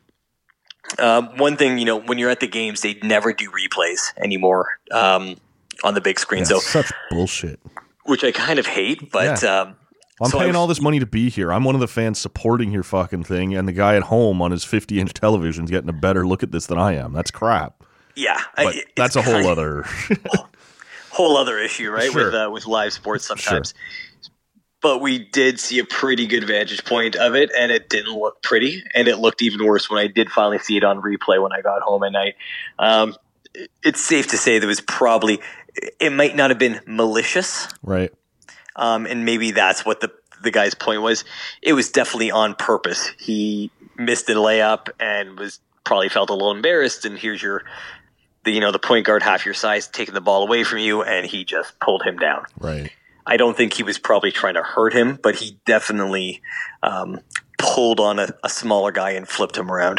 One thing, when you're at the games, they never do replays anymore on the big screen. Yeah, so such bullshit. Which I kind of hate, but I'm paying all this money to be here. I'm one of the fans supporting your fucking thing, and the guy at home on his 50-inch television is getting a better look at this than I am. That's crap. Yeah, but that's a whole other issue, right? Sure. With live sports sometimes. Sure. But we did see a pretty good vantage point of it, and it didn't look pretty, and it looked even worse when I did finally see it on replay when I got home at night. It's safe to say it might not have been malicious, right? And maybe that's what the guy's point was. It was definitely on purpose. He missed a layup and probably felt a little embarrassed. And here's the point guard half your size taking the ball away from you, and he just pulled him down. Right. I don't think he was probably trying to hurt him, but he definitely pulled on a smaller guy and flipped him around.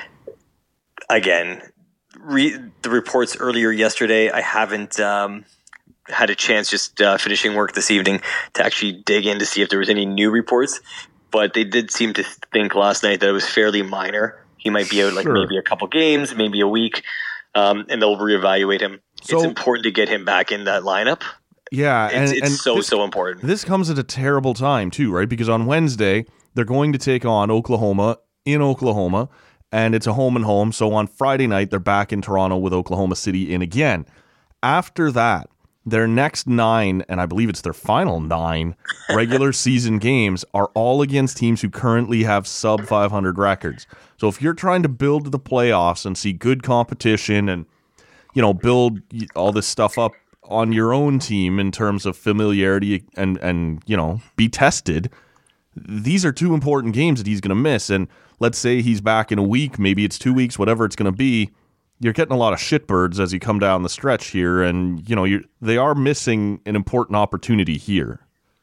Again, the reports earlier yesterday, I haven't had a chance just finishing work this evening to actually dig in to see if there was any new reports, but they did seem to think last night that it was fairly minor. He might be out maybe a couple games, maybe a week, and they'll reevaluate him. So, it's important to get him back in that lineup. Yeah, it's so important. This comes at a terrible time too, right? Because on Wednesday they're going to take on Oklahoma in Oklahoma, and it's a home and home. So on Friday night they're back in Toronto with Oklahoma City in again. After that, their next 9, and I believe it's their final 9 regular season games are all against teams who currently have sub 500 records. So if you're trying to build the playoffs and see good competition and build all this stuff up on your own team in terms of familiarity and be tested, these are 2 important games that he's going to miss. And let's say he's back in a week, maybe it's 2 weeks, whatever it's going to be. You're getting a lot of shitbirds as you come down the stretch here, and they are missing an important opportunity here.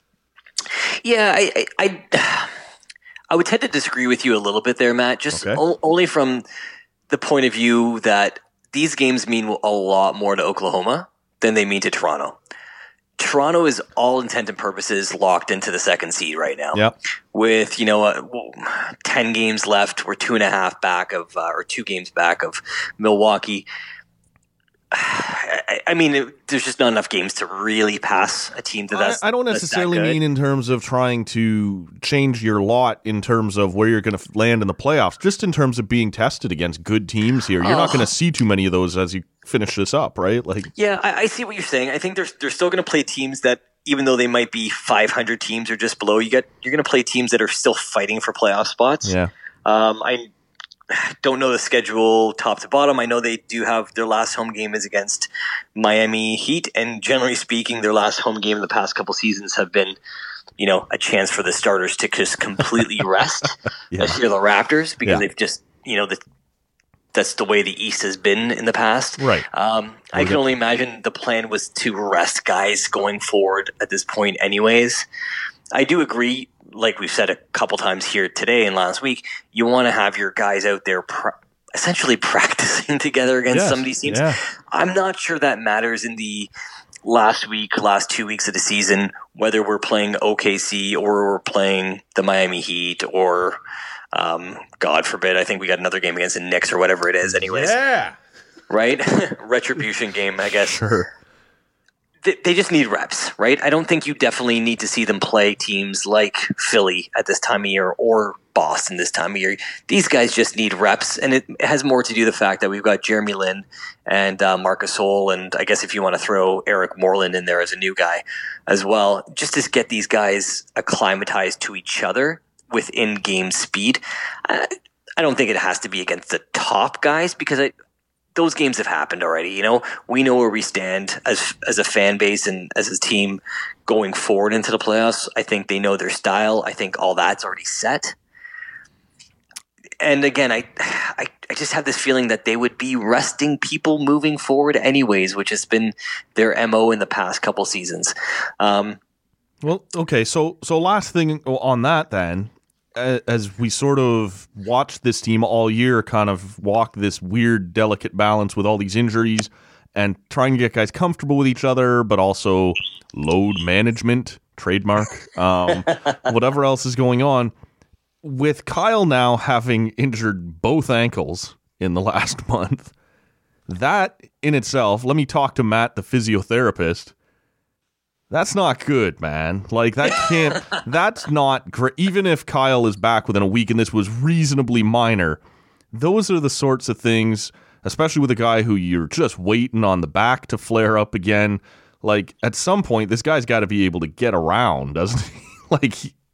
Yeah, I would tend to disagree with you a little bit there, Matt. Just only from the point of view that these games mean a lot more to Oklahoma than they mean to Toronto. Toronto is all intent and purposes locked into the 2nd seed right now. Yep. With 10 games left, we're 2.5 back of or 2 games back of Milwaukee. I mean, there's just not enough games to really pass a team to that. I don't necessarily mean in terms of trying to change your lot in terms of where you're going to land in the playoffs, just in terms of being tested against good teams here. You're not going to see too many of those as you finish this up, right? Like, yeah, I see what you're saying. I think they're still going to play teams that, even though they might be 500 teams or just below, you're going to play teams that are still fighting for playoff spots. Yeah. I don't know the schedule top to bottom. I know they do have their last home game is against Miami Heat, and generally speaking, their last home game in the past couple seasons have been, a chance for the starters to just completely rest. Especially the Raptors, because they've just, that's the way the East has been in the past. Right. I can only imagine the plan was to rest guys going forward at this point anyways. I do agree, like we've said a couple times here today and last week, you want to have your guys out there essentially practicing together against some of these teams. Yeah. I'm not sure that matters in the last 2 weeks of the season, whether we're playing OKC or we're playing the Miami Heat or God forbid, I think we got another game against the Knicks or whatever it is anyways. Yeah. Right? Retribution game, I guess. Sure. They just need reps, right? I don't think you definitely need to see them play teams like Philly at this time of year or Boston this time of year. These guys just need reps, and it has more to do with the fact that we've got Jeremy Lin and Marc Gasol, and I guess if you want to throw Eric Moreland in there as a new guy as well, just to get these guys acclimatized to each other with in-game speed. I don't think it has to be against the top guys, because those games have happened already. We know where we stand as a fan base and as a team going forward into the playoffs. I think they know their style. I think all that's already set. And again, I just have this feeling that they would be resting people moving forward anyways, which has been their MO in the past couple seasons. Well, okay. So last thing on that then, as we sort of watched this team all year kind of walk this weird, delicate balance with all these injuries and trying to get guys comfortable with each other, but also load management, trademark, whatever else is going on. With Kyle now having injured both ankles in the last month, that in itself, let me talk to Matt, the physiotherapist. That's not good, man. Like, that's not great. Even if Kyle is back within a week and this was reasonably minor, those are the sorts of things, especially with a guy who you're just waiting on the back to flare up again. Like, at some point, this guy's got to be able to get around, doesn't he? Like,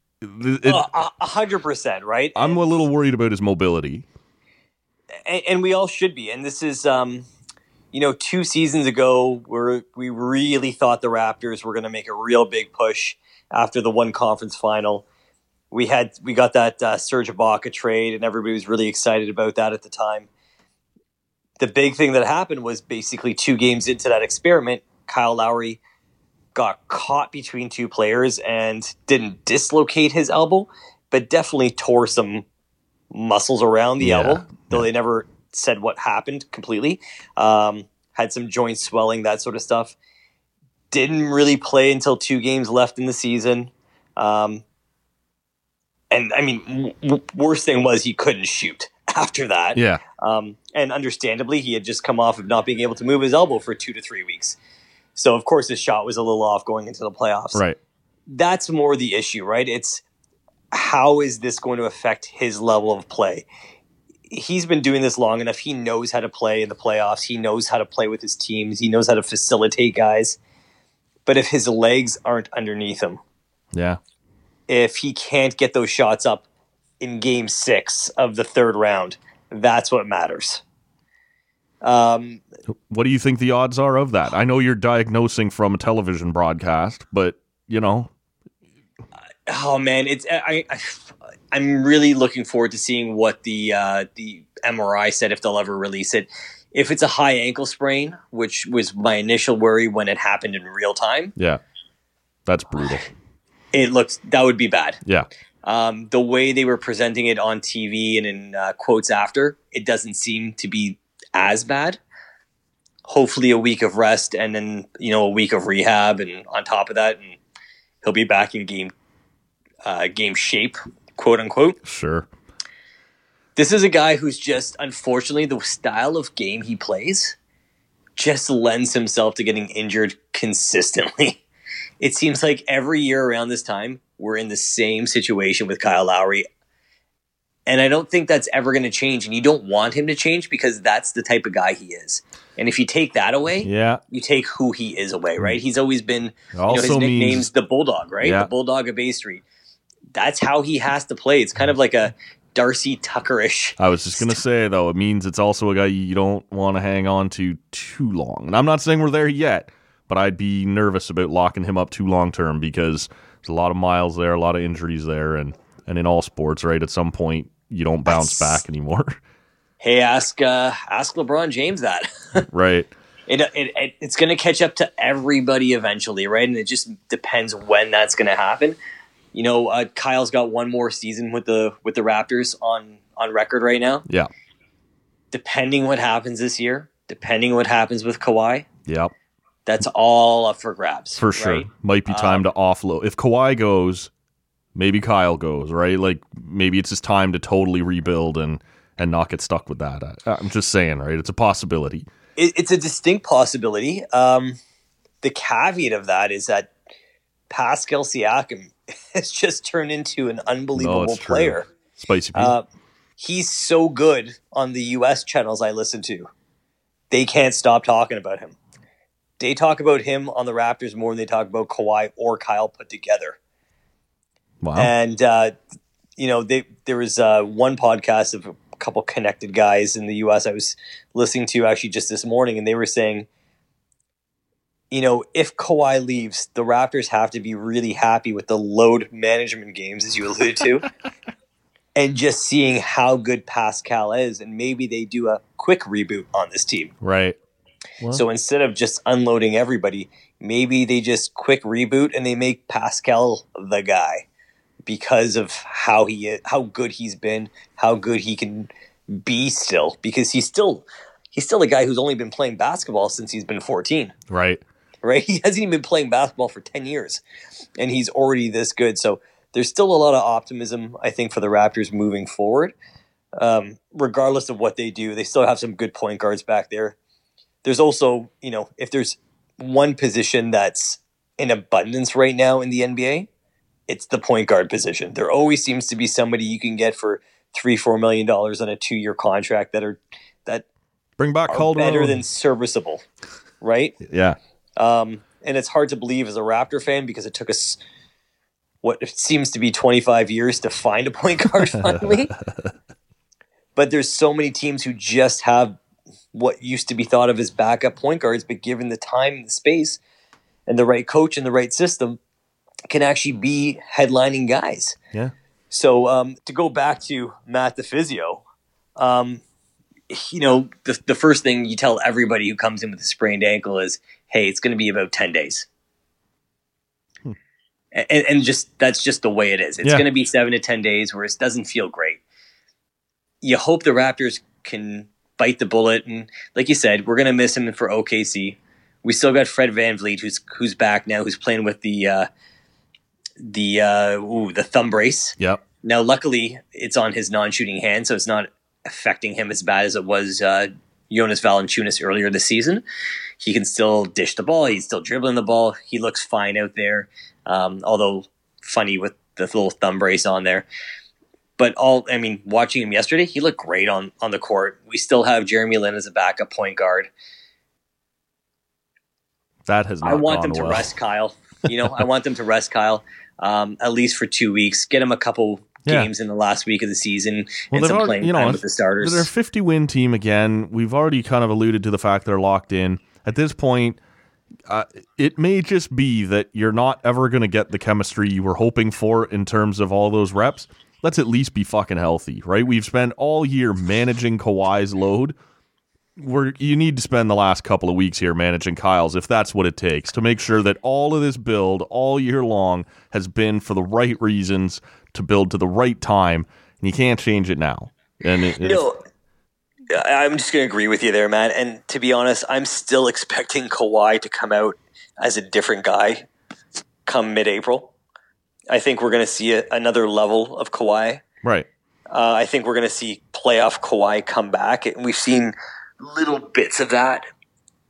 100%, right? I'm a little worried about his mobility. And we all should be. And this is... 2 seasons ago, we really thought the Raptors were going to make a real big push after the one conference final. We got that Serge Ibaka trade, and everybody was really excited about that at the time. The big thing that happened was basically 2 games into that experiment, Kyle Lowry got caught between 2 players and didn't dislocate his elbow, but definitely tore some muscles around the elbow, though they never said what happened completely. Had some joint swelling, that sort of stuff. Didn't really play until 2 games left in the season. And I mean, worst thing was he couldn't shoot after that. Yeah. And understandably, he had just come off of not being able to move his elbow for 2 to 3 weeks. So of course his shot was a little off going into the playoffs. Right. That's more the issue, right? It's how is this going to affect his level of play? He's been doing this long enough. He knows how to play in the playoffs. He knows how to play with his teams. He knows how to facilitate guys. But if his legs aren't underneath him, if he can't get those shots up in game 6 of the 3rd round, that's what matters. What do you think the odds are of that? I know you're diagnosing from a television broadcast, but oh man, I'm really looking forward to seeing what the MRI said, if they'll ever release it. If it's a high ankle sprain, which was my initial worry when it happened in real time. Yeah, that's brutal. That would be bad. Yeah. The way they were presenting it on TV and in quotes after, it doesn't seem to be as bad. Hopefully a week of rest and then, a week of rehab, and on top of that, and he'll be back in game shape, quote unquote. Sure. This is a guy who's just, unfortunately, the style of game he plays just lends himself to getting injured consistently. It seems like every year around this time, we're in the same situation with Kyle Lowry. And I don't think that's ever going to change. And you don't want him to change because that's the type of guy he is. And if you take that away, you take who he is away, right? He's always been, his nickname's the Bulldog, right? The Bulldog of Bay Street. That's how he has to play. It's kind of like a Darcy Tucker-ish. I was just going to say, though, it means it's also a guy you don't want to hang on to too long. And I'm not saying we're there yet, but I'd be nervous about locking him up too long-term because there's a lot of miles there, a lot of injuries there, and in all sports, right, at some point, you don't bounce back anymore. Hey, ask LeBron James that. Right. It's going to catch up to everybody eventually, right? And it just depends when that's going to happen. Kyle's got one more season with the Raptors on record right now. Yeah. Depending what happens this year, depending what happens with Kawhi. Yep. That's all up for grabs. For sure. Right? Might be time to offload. If Kawhi goes, maybe Kyle goes, right? Like maybe it's his time to totally rebuild and not get stuck with that. I'm just saying, right? It's a possibility. It's a distinct possibility. The caveat of that is that Pascal Siakam has just turned into an unbelievable player. Spicy Pete. He's so good on the U.S. channels I listen to. They can't stop talking about him. They talk about him on the Raptors more than they talk about Kawhi or Kyle put together. Wow. And, there was one podcast of a couple connected guys in the U.S. I was listening to actually just this morning, and they were saying, if Kawhi leaves, the Raptors have to be really happy with the load management games, as you alluded to, and just seeing how good Pascal is, and maybe they do a quick reboot on this team. Right. Well, so instead of just unloading everybody, maybe they just quick reboot and they make Pascal the guy because of how good he's been, how good he can be still, because he's still a guy who's only been playing basketball since he's been 14. Right. Right? He hasn't even been playing basketball for 10 years, and he's already this good. So there's still a lot of optimism, I think, for the Raptors moving forward. Regardless of what they do, they still have some good point guards back there. There's also, if there's one position that's in abundance right now in the NBA, it's the point guard position. There always seems to be somebody you can get for $3-4 million on a 2-year contract that bring back Calderon. Better than serviceable, right? Yeah. And it's hard to believe as a Raptor fan because it took us what seems to be 25 years to find a point guard finally. But there's so many teams who just have what used to be thought of as backup point guards, but given the time and the space and the right coach and the right system, can actually be headlining guys. Yeah. So to go back to Matt the physio, the first thing you tell everybody who comes in with a sprained ankle is, hey, it's going to be about 10 days. And just that's just the way it is. It's going to be 7 to 10 days where it doesn't feel great. You hope the Raptors can bite the bullet. And like you said, we're going to miss him for OKC. We still got Fred VanVleet, who's back now, who's playing with the thumb brace. Yep. Now, luckily, it's on his non-shooting hand, so it's not affecting him as bad as it was Jonas Valanciunas earlier this season. He can still dish the ball. He's still dribbling the ball. He looks fine out there, although funny with the little thumb brace on there. But watching him yesterday, he looked great on the court. We still have Jeremy Lin as a backup point guard. That has not I want gone them to well. rest Kyle. I want them to rest Kyle at least for 2 weeks. Get him a couple games in the last week of the season and some playing time with the starters. They're a 50-win team again. We've already kind of alluded to the fact they're locked in. At this point, it may just be that you're not ever going to get the chemistry you were hoping for in terms of all those reps. Let's at least be fucking healthy, right? We've spent all year managing Kawhi's load. You need to spend the last couple of weeks here managing Kyle's, if that's what it takes, to make sure that all of this build all year long has been for the right reasons, to build to the right time, and you can't change it now. And I'm just going to agree with you there, man. And to be honest, I'm still expecting Kawhi to come out as a different guy come mid-April. I think we're going to see another level of Kawhi. Right. I think we're going to see playoff Kawhi come back. And we've seen little bits of that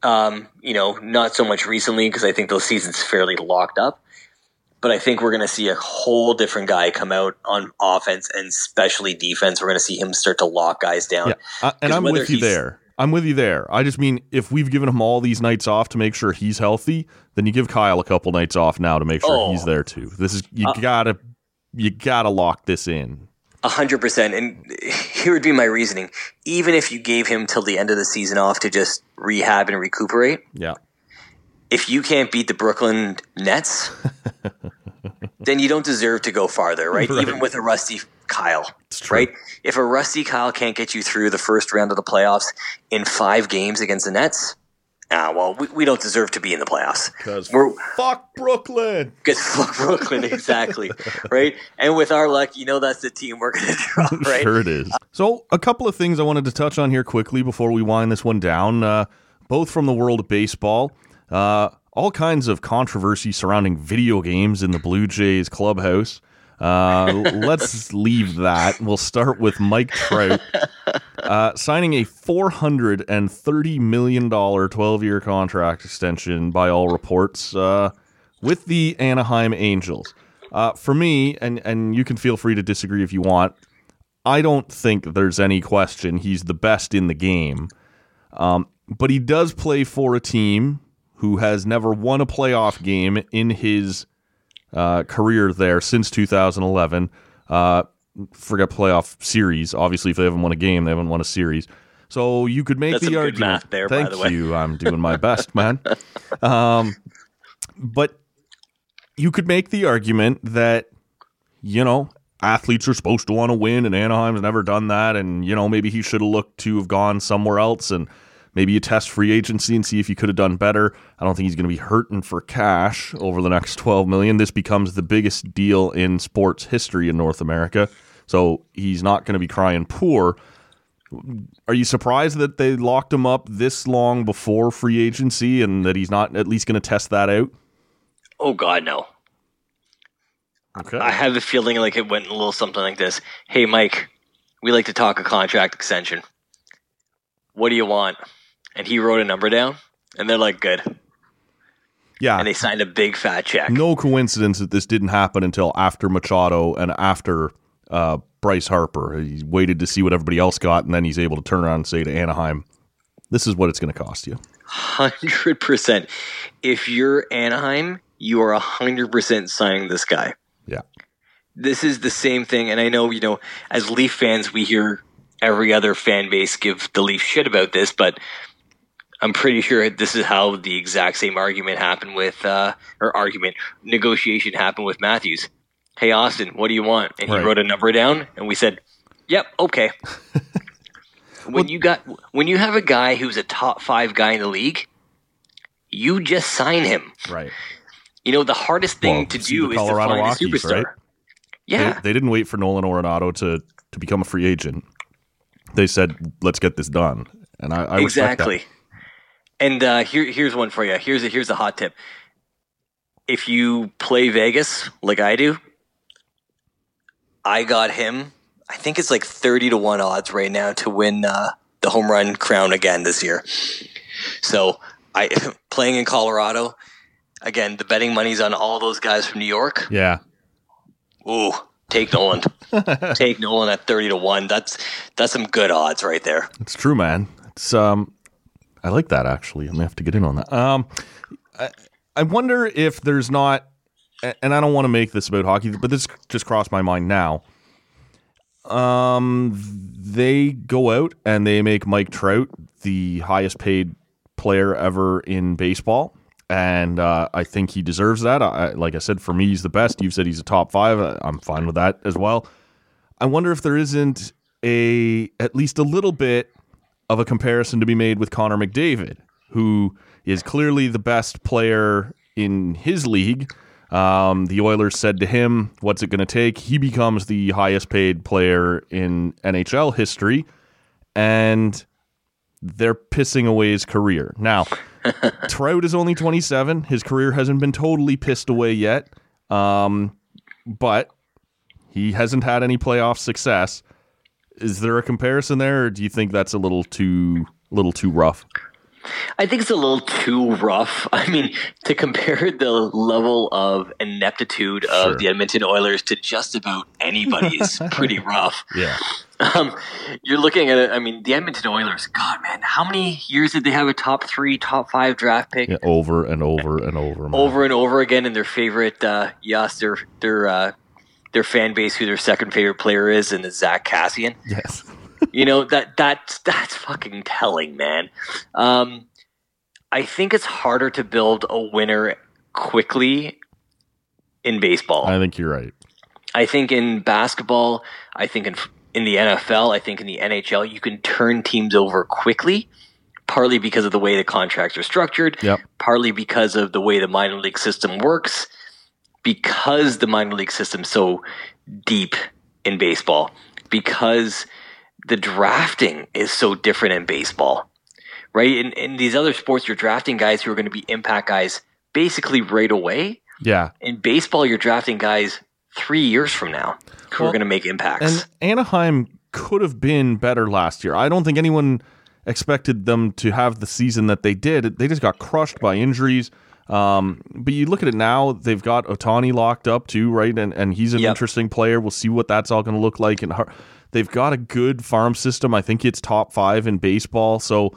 Not so much recently because I think those seasons fairly locked up. But I think we're going to see a whole different guy come out on offense and especially defense. We're going to see him start to lock guys down. Yeah. And I'm with you there. I just mean if we've given him all these nights off to make sure he's healthy, then you give Kyle a couple nights off now to make sure he's there too. This is you gotta lock this in. 100%. And here would be my reasoning. Even if you gave him till the end of the season off to just rehab and recuperate. Yeah. If you can't beat the Brooklyn Nets, then you don't deserve to go farther, right? Even with a rusty Kyle, right? If a rusty Kyle can't get you through the first round of the playoffs in 5 games against the Nets, we don't deserve to be in the playoffs. Because fuck Brooklyn. Because fuck Brooklyn, exactly, right? And with our luck, that's the team we're going to draw, right? Sure it is. So a couple of things I wanted to touch on here quickly before we wind this one down, both from the world of baseball. All kinds of controversy surrounding video games in the Blue Jays clubhouse. Let's leave that. We'll start with Mike Trout signing a $430 million 12-year contract extension, by all reports, with the Anaheim Angels. For me, and you can feel free to disagree if you want, I don't think there's any question he's the best in the game. But he does play for a team who has never won a playoff game in his career there since 2011. Forget playoff series. Obviously, if they haven't won a game, they haven't won a series. So you could make the argument. Good math there, Thank by the way. you. I'm doing my best, man. But you could make the argument that, athletes are supposed to want to win, and Anaheim's never done that, and, maybe he should have looked to have gone somewhere else, and maybe you test free agency and see if you could have done better. I don't think he's going to be hurting for cash over the next $12 million. This becomes the biggest deal in sports history in North America, so he's not going to be crying poor. Are you surprised that they locked him up this long before free agency and that he's not at least going to test that out? Oh, God, no. Okay. I have a feeling like it went a little something like this. Hey, Mike, we like to talk a contract extension. What do you want? And he wrote a number down, and they're like, good. Yeah. And they signed a big fat check. No coincidence that this didn't happen until after Machado and after Bryce Harper. He waited to see what everybody else got, and then he's able to turn around and say to Anaheim, this is what it's going to cost you. 100%. If you're Anaheim, you are 100% signing this guy. Yeah. This is the same thing, and I know, as Leaf fans, we hear every other fan base give the Leaf shit about this, but I'm pretty sure this is how the exact same argument happened with, negotiation happened with Matthews. Hey, Austin, what do you want? And he wrote a number down, and we said, yep, okay. When you have a guy who's a top 5 guy in the league, you just sign him. Right. The hardest thing to do is to find a superstar. Right? Yeah. They didn't wait for Nolan Arenado to become a free agent. They said, let's get this done. And I exactly. respect that. And here's one for you. Here's a hot tip. If you play Vegas like I do, I got him. I think it's like 30-1 odds right now to win the home run crown again this year. So playing in Colorado, again, the betting money's on all those guys from New York. Yeah. Ooh, take Nolan. Take Nolan at 30-1. That's some good odds right there. It's true, man. It's I like that, actually. I'm going to have to get in on that. I wonder if there's not, and I don't want to make this about hockey, but this just crossed my mind now. They go out and they make Mike Trout the highest paid player ever in baseball. And I think he deserves that. Like I said, for me, he's the best. You've said he's a top 5. I'm fine with that as well. I wonder if there isn't at least a little bit of a comparison to be made with Connor McDavid, who is clearly the best player in his league. The Oilers said to him, what's it going to take? He becomes the highest paid player in NHL history, and they're pissing away his career. Now, Trout is only 27. His career hasn't been totally pissed away yet, but he hasn't had any playoff success. Is there a comparison there, or do you think that's a little too rough? I think it's a little too rough. I mean, to compare the level of ineptitude of the Edmonton Oilers to just about anybody is pretty rough. Yeah. You're looking at it. I mean, the Edmonton Oilers, God, man, how many years did they have a top 3, top 5 draft pick? Yeah, over and over and over. Man. Over and over again, and their favorite, their fan base, who their second favorite player is, and it's Zach Kassian. Yes. That's fucking telling, man. I think it's harder to build a winner quickly in baseball. I think you're right. I think in basketball, I think in the NFL, I think in the NHL, you can turn teams over quickly, partly because of the way the contracts are structured, partly because of the way the minor league system works, because the minor league system's so deep in baseball, because the drafting is so different in baseball, right? In these other sports, you're drafting guys who are going to be impact guys basically right away. Yeah. In baseball, you're drafting guys 3 years from now who are going to make impacts. And Anaheim could have been better last year. I don't think anyone expected them to have the season that they did. They just got crushed by injuries. But you look at it now, they've got Ohtani locked up too, right? And he's an interesting player. We'll see what that's all going to look like. And they've got a good farm system. I think it's top 5 in baseball. So,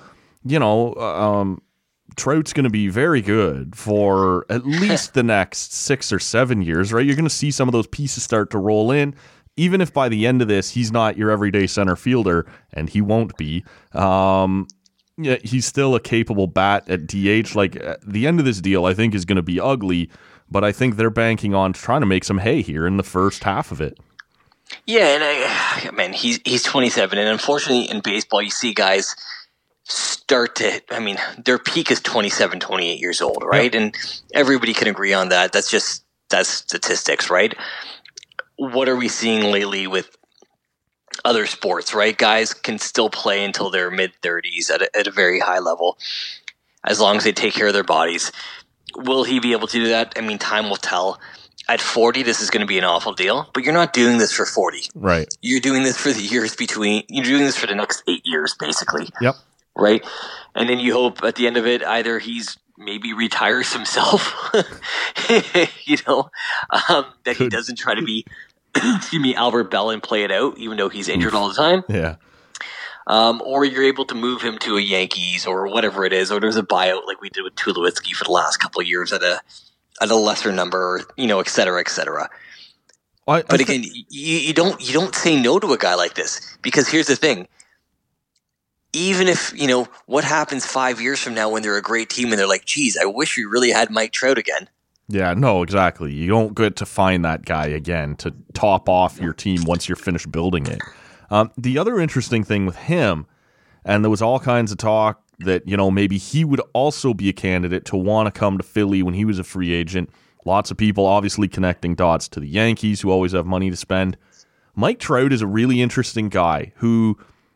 Trout's going to be very good for at least the next 6 or 7 years, right? You're going to see some of those pieces start to roll in, even if by the end of this, he's not your everyday center fielder, and he won't be. He's still a capable bat at DH. Like, the end of this deal, I think, is going to be ugly, but I think they're banking on trying to make some hay here in the first half of it. Yeah, and he's 27, and unfortunately in baseball, you see guys start to, their peak is 27, 28 years old, right? Yep. And everybody can agree on that. That's statistics, right? What are we seeing lately with other sports, right? Guys can still play until their mid-30s at a very high level, as long as they take care of their bodies. Will he be able to do that? Time will tell. At 40, this is going to be an awful deal, but you're not doing this for 40. Right. You're doing this for the years between, you're doing this for the next 8 years, basically. Yep. Right? And then you hope at the end of it, either he's maybe retires himself, that he doesn't try to be, Albert Bell and play it out, even though he's injured all the time. Yeah. Or you're able to move him to a Yankees or whatever it is, or there's a buyout like we did with Tulowitzki for the last couple of years at a lesser number, et cetera, et cetera. But again, you don't say no to a guy like this, because here's the thing. Even if, what happens 5 years from now when they're a great team and they're like, geez, I wish we really had Mike Trout again. Yeah, no, exactly. You don't get to find that guy again to top off your team once you're finished building it. The other interesting thing with him, and there was all kinds of talk that, maybe he would also be a candidate to want to come to Philly when he was a free agent. Lots of people obviously connecting dots to the Yankees, who always have money to spend. Mike Trout is a really interesting guy who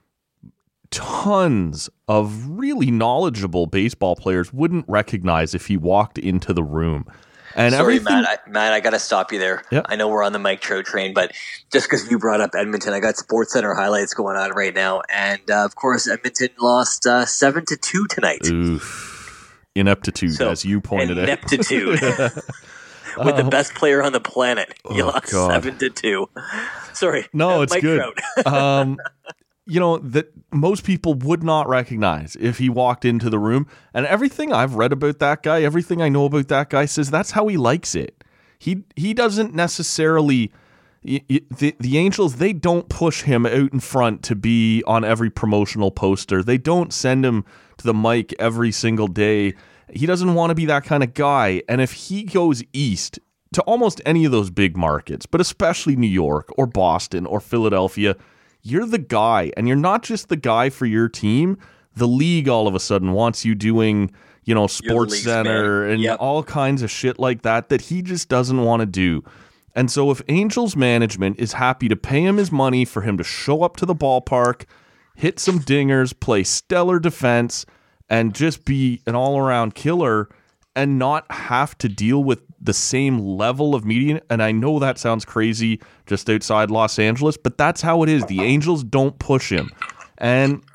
tons of really knowledgeable baseball players wouldn't recognize if he walked into the room. And sorry, Matt, I got to stop you there. Yep. I know we're on the Mike Trout train, but just because you brought up Edmonton, I got SportsCenter highlights going on right now. And, of course, Edmonton lost 7-2 tonight. Oof. Ineptitude, as you pointed out. Ineptitude. With the best player on the planet. You lost 7-2. Sorry. No, it's Mike good. Trout. That most people would not recognize if he walked into the room. And everything I've read about that guy, everything I know about that guy says that's how he likes it. He doesn't necessarily... The Angels, they don't push him out in front to be on every promotional poster. They don't send him to the mic every single day. He doesn't want to be that kind of guy. And if he goes east to almost any of those big markets, but especially New York or Boston or Philadelphia, you're the guy, and you're not just the guy for your team. The league all of a sudden wants you doing, Sports Center and all kinds of shit like that he just doesn't want to do. And so if Angels management is happy to pay him his money for him to show up to the ballpark, hit some dingers, play stellar defense, and just be an all-around killer and not have to deal with the same level of media. And I know that sounds crazy just outside Los Angeles, but that's how it is. The Angels don't push him. And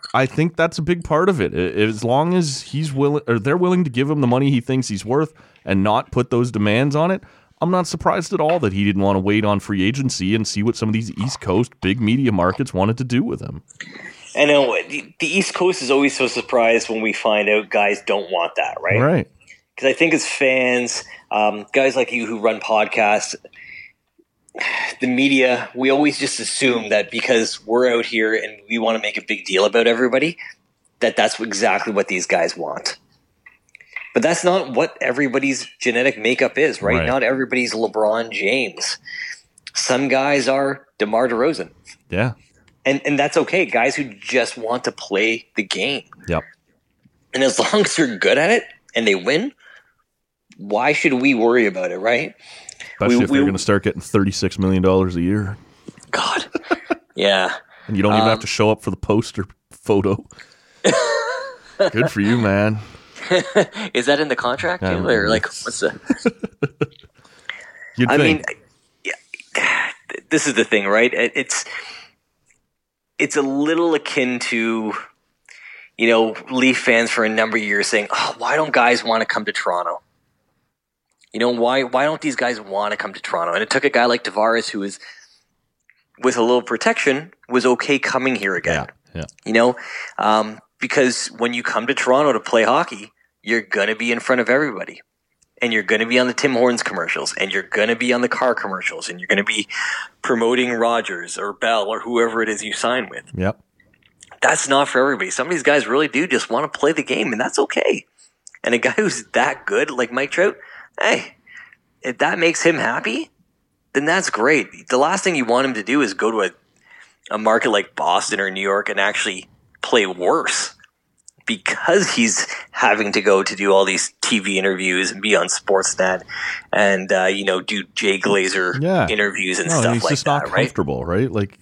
I think that's a big part of it. As long as he's willing, or they're willing to give him the money he thinks he's worth and not put those demands on it, I'm not surprised at all that he didn't want to wait on free agency and see what some of these East Coast big media markets wanted to do with him. I know the East Coast is always so surprised when we find out guys don't want that, right? Right. Because I think as fans, guys like you who run podcasts, the media, we always just assume that because we're out here and we want to make a big deal about everybody, that's exactly what these guys want. But that's not what everybody's genetic makeup is, right? Not everybody's LeBron James. Some guys are DeMar DeRozan. Yeah. And that's okay. Guys who just want to play the game. Yep. And as long as they're good at it and they win, why should we worry about it, right? Especially if they're going to start getting $36 million a year. God. Yeah. And you don't even have to show up for the poster photo. Good for you, man. Is that in the contract? Or like, what's the... You'd think. This is the thing, right? It's a little akin to, Leaf fans for a number of years saying, "Oh, why don't guys want to come to Toronto? Why don't these guys want to come to Toronto?" And it took a guy like Tavares, who is, with a little protection, was okay coming here again. Yeah. Because when you come to Toronto to play hockey, you're going to be in front of everybody. And you're going to be on the Tim Hortons commercials, and you're going to be on the car commercials, and you're going to be promoting Rogers or Bell or whoever it is you sign with. Yep. That's not for everybody. Some of these guys really do just want to play the game, and that's okay. And a guy who's that good, like Mike Trout, hey, if that makes him happy, then that's great. The last thing you want him to do is go to a market like Boston or New York and actually play worse, because he's having to go to do all these TV interviews and be on Sportsnet and, do Jay Glazer interviews and stuff like that. He's just not comfortable, right? Like,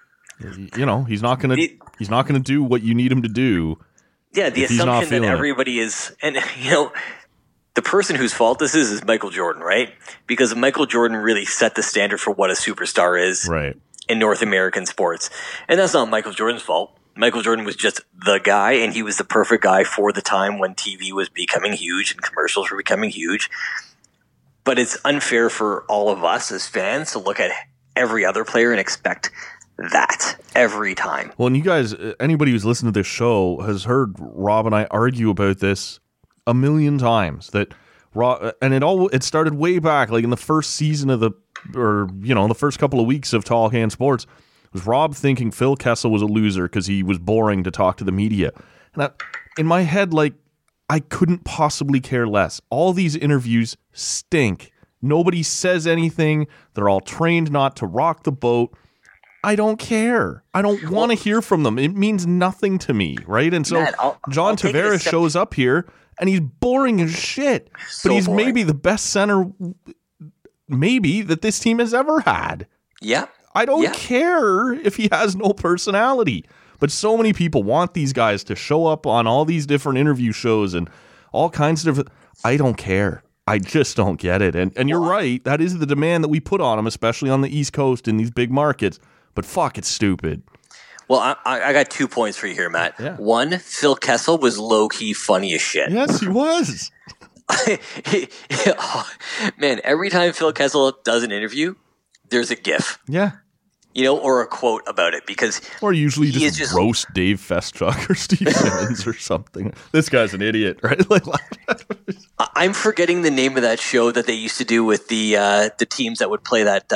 he's not going to do what you need him to do. Yeah. The assumption that everybody is, and the person whose fault this is Michael Jordan, right? Because Michael Jordan really set the standard for what a superstar is in North American sports. And that's not Michael Jordan's fault. Michael Jordan was just the guy, and he was the perfect guy for the time when TV was becoming huge and commercials were becoming huge. But it's unfair for all of us as fans to look at every other player and expect that every time. Well, and you guys, anybody who's listened to this show has heard Rob and I argue about this a million times. That and it started way back, like in the first season of the first couple of weeks of Tall Can Sports. Was Rob thinking Phil Kessel was a loser because he was boring to talk to the media? And in my head, like, I couldn't possibly care less. All these interviews stink. Nobody says anything. They're all trained not to rock the boat. I don't care. I don't want to hear from them. It means nothing to me, right? And so John Tavares shows up here, and he's boring as shit. But he's boring. Maybe the best center that this team has ever had. Yeah. I don't care if he has no personality, but so many people want these guys to show up on all these different interview shows and all kinds of different. I don't care. I just don't get it. And you're right. That is the demand that we put on them, especially on the East Coast in these big markets. But fuck, it's stupid. Well, I got 2 points for you here, Matt. Yeah. One, Phil Kessel was low-key funny as shit. Yes, he was. Man, every time Phil Kessel does an interview, there's a GIF. Yeah. Or a quote about it, because or usually just roast Dave Feschuk or Steve Simmons or something. This guy's an idiot, right? I'm forgetting the name of that show that they used to do with the teams that would play that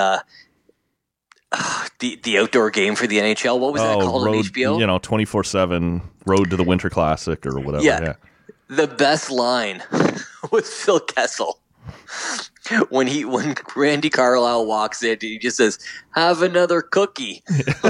the outdoor game for the NHL. What was that called on HBO? 24/7 Road to the Winter Classic or whatever. Yeah. The best line was Phil Kessel. When Randy Carlisle walks in, he just says, "Have another cookie."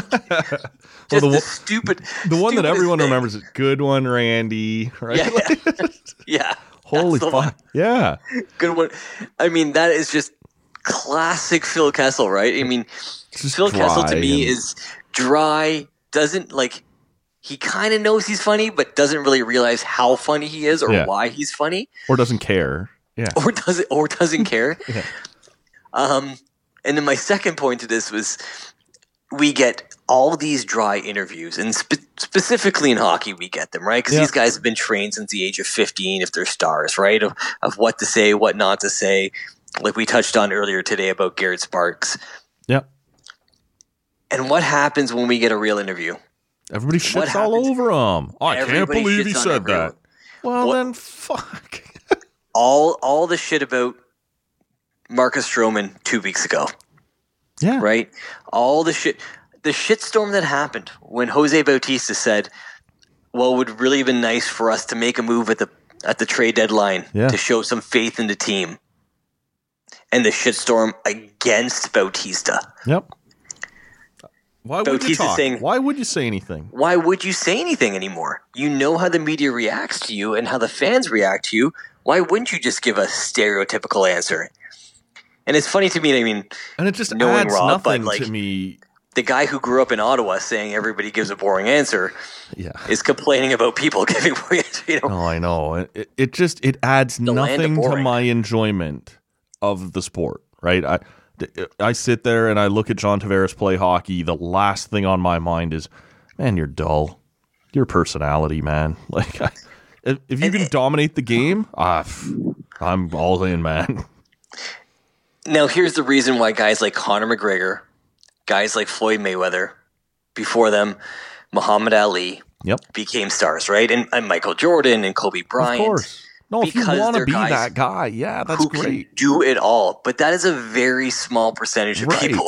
The one that everyone remembers is "Good one, Randy." Right? Yeah. Holy fuck! Yeah. Good one. I mean, that is just classic Phil Kessel, right? I mean, Phil Kessel to me is dry. Doesn't he kind of knows he's funny, but doesn't really realize how funny he is or why he's funny, or doesn't care. Yeah. Or doesn't care. Yeah. And then my second point to this was we get all these dry interviews, and specifically in hockey, we get them, right? Because these guys have been trained since the age of 15 if they're stars, right? Of what to say, what not to say. Like we touched on earlier today about Garrett Sparks. Yep. And what happens when we get a real interview? Everybody shits all over him. Oh, I can't believe he said that. Well, then fuck. all the shit about Marcus Stroman 2 weeks ago. Yeah. Right? All the shit. The shitstorm that happened when Jose Bautista said, well, it would really have been nice for us to make a move at the trade deadline to show some faith in the team. And the shitstorm against Bautista. Yep. Why would you talk? Why would you say anything? Why would you say anything anymore? You know how the media reacts to you and how the fans react to you. Why wouldn't you just give a stereotypical answer? And it's funny to me, I mean, and it just knowing adds Rob, nothing but like, to me. The guy who grew up in Ottawa saying everybody gives a boring answer is complaining about people giving boring answers. You know? Oh, I know. It adds nothing to my enjoyment of the sport, right? I sit there and I look at John Tavares play hockey. The last thing on my mind is, man, you're dull. Your personality, man. Like, if you can dominate the game, I'm all in, man. Now, here's the reason why guys like Conor McGregor, guys like Floyd Mayweather, before them, Muhammad Ali, became stars, right? And Michael Jordan and Kobe Bryant. Of course. No, if you want to be that guy, that's great. Can do it all, but that is a very small percentage of people.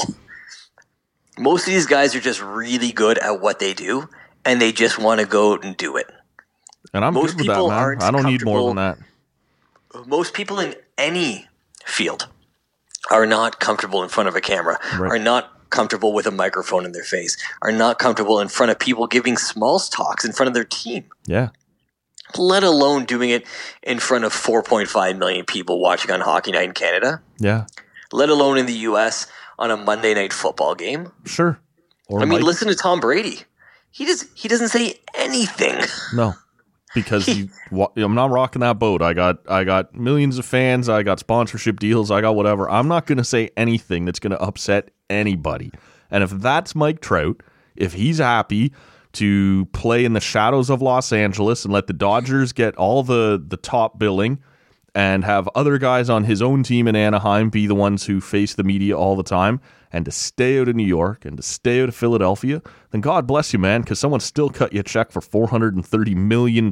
Most of these guys are just really good at what they do, and they just want to go out and do it. And I'm good with that, man. I don't need more than that. Most people in any field are not comfortable in front of a camera, are not comfortable with a microphone in their face, are not comfortable in front of people giving small talks in front of their team. Yeah. Let alone doing it in front of 4.5 million people watching on Hockey Night in Canada. Yeah. Let alone in the U.S. on a Monday night football game. Sure. Or listen to Tom Brady. He doesn't say anything. No. Because I'm not rocking that boat. I got millions of fans. I got sponsorship deals. I got whatever. I'm not going to say anything that's going to upset anybody. And if that's Mike Trout, if he's happy to play in the shadows of Los Angeles and let the Dodgers get all the top billing and have other guys on his own team in Anaheim be the ones who face the media all the time, and to stay out of New York and to stay out of Philadelphia, then God bless you, man, because someone still cut you a check for $430 million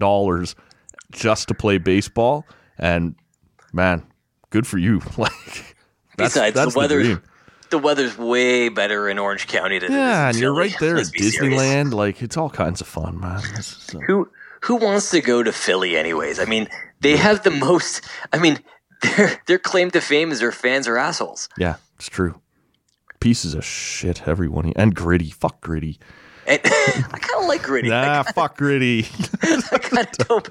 just to play baseball. And, man, good for you. Like, Besides, the weather's way better in Orange County than it is in and Philly. you're right there at Let's be Disneyland. serious. Like, it's all kinds of fun, man. Who wants to go to Philly anyways? I mean, they have the most. I mean, their claim to fame is their fans are assholes. Yeah, it's true. Pieces of shit, everyone. And Gritty. Fuck Gritty. And I kind of like Gritty. Fuck Gritty. I kind of don't.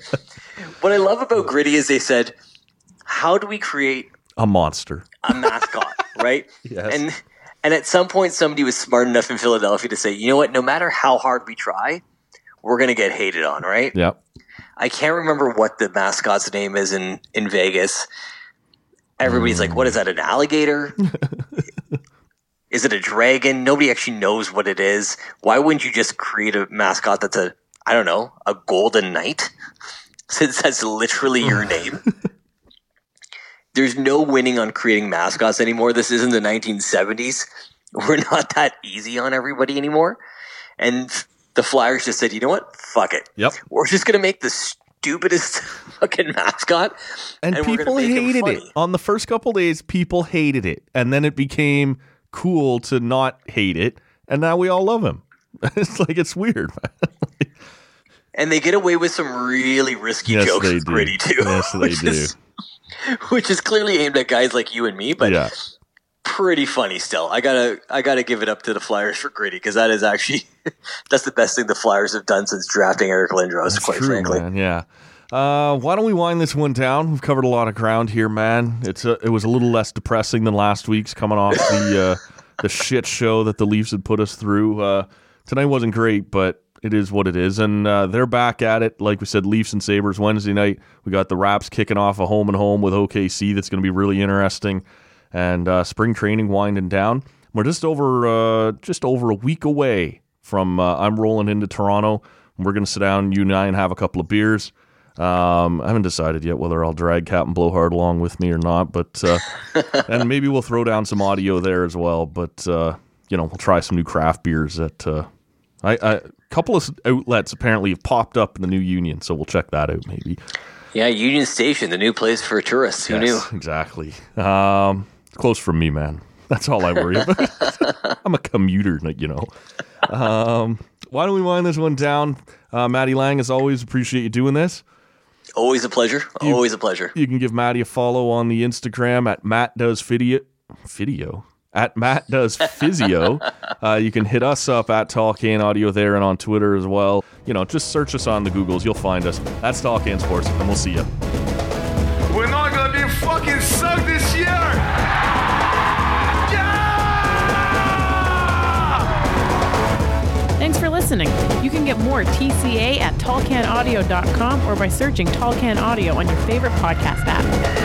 What I love about Gritty is they said, how do we create a monster, a mascot, right? Yes. And at some point, somebody was smart enough in Philadelphia to say, you know what? No matter how hard we try, we're going to get hated on, right? Yep. I can't remember what the mascot's name is in Vegas. Everybody's like, what is that, an alligator? Is it a dragon? Nobody actually knows what it is. Why wouldn't you just create a mascot that's a golden knight? Since that's literally your name. There's no winning on creating mascots anymore. This isn't the 1970s. We're not that easy on everybody anymore. And the Flyers just said, you know what? Fuck it. Yep. We're just going to make the stupidest fucking mascot. And people hated it. On the first couple days, people hated it. And then it became cool to not hate it. And now we all love him. It's like, it's weird. And they get away with some really risky jokes with Gritty, too. Yes, they do. Which is clearly aimed at guys like you and me, but pretty funny still. I gotta give it up to the Flyers for Gritty, because that is actually that's the best thing the Flyers have done since drafting Eric Lindros, quite frankly. Man, yeah. Why don't we wind this one down? We've covered a lot of ground here, man. It was a little less depressing than last week's, coming off the shit show that the Leafs had put us through. Tonight wasn't great, but it is what it is, and they're back at it. Like we said, Leafs and Sabres Wednesday night. We got the Raps kicking off a home and home with OKC. That's going to be really interesting. And spring training winding down. we're just over a week away from I'm rolling into Toronto. We're going to sit down, you and I, and have a couple of beers. I haven't decided yet whether I'll drag Captain Blowhard along with me or not, but and maybe we'll throw down some audio there as well. But we'll try some new craft beers at a couple of outlets apparently have popped up in the new Union, so we'll check that out maybe. Yeah, Union Station, the new place for tourists. Who knew? Exactly. Close from me, man. That's all I worry about. I'm a commuter, why don't we wind this one down? Matty Lang, as always, appreciate you doing this. Always a pleasure. Always a pleasure. You can give Matty a follow on the Instagram at MattDoesPhysio. At MattDoesPhysio. You can hit us up at Tall Can Audio there and on Twitter as well. Just search us on the Googles. You'll find us. That's Tall Can Sports, and we'll see you. We're not going to be fucking sucked this year! Thanks for listening. You can get more TCA at tallcanaudio.com or by searching Tall Can Audio on your favorite podcast app.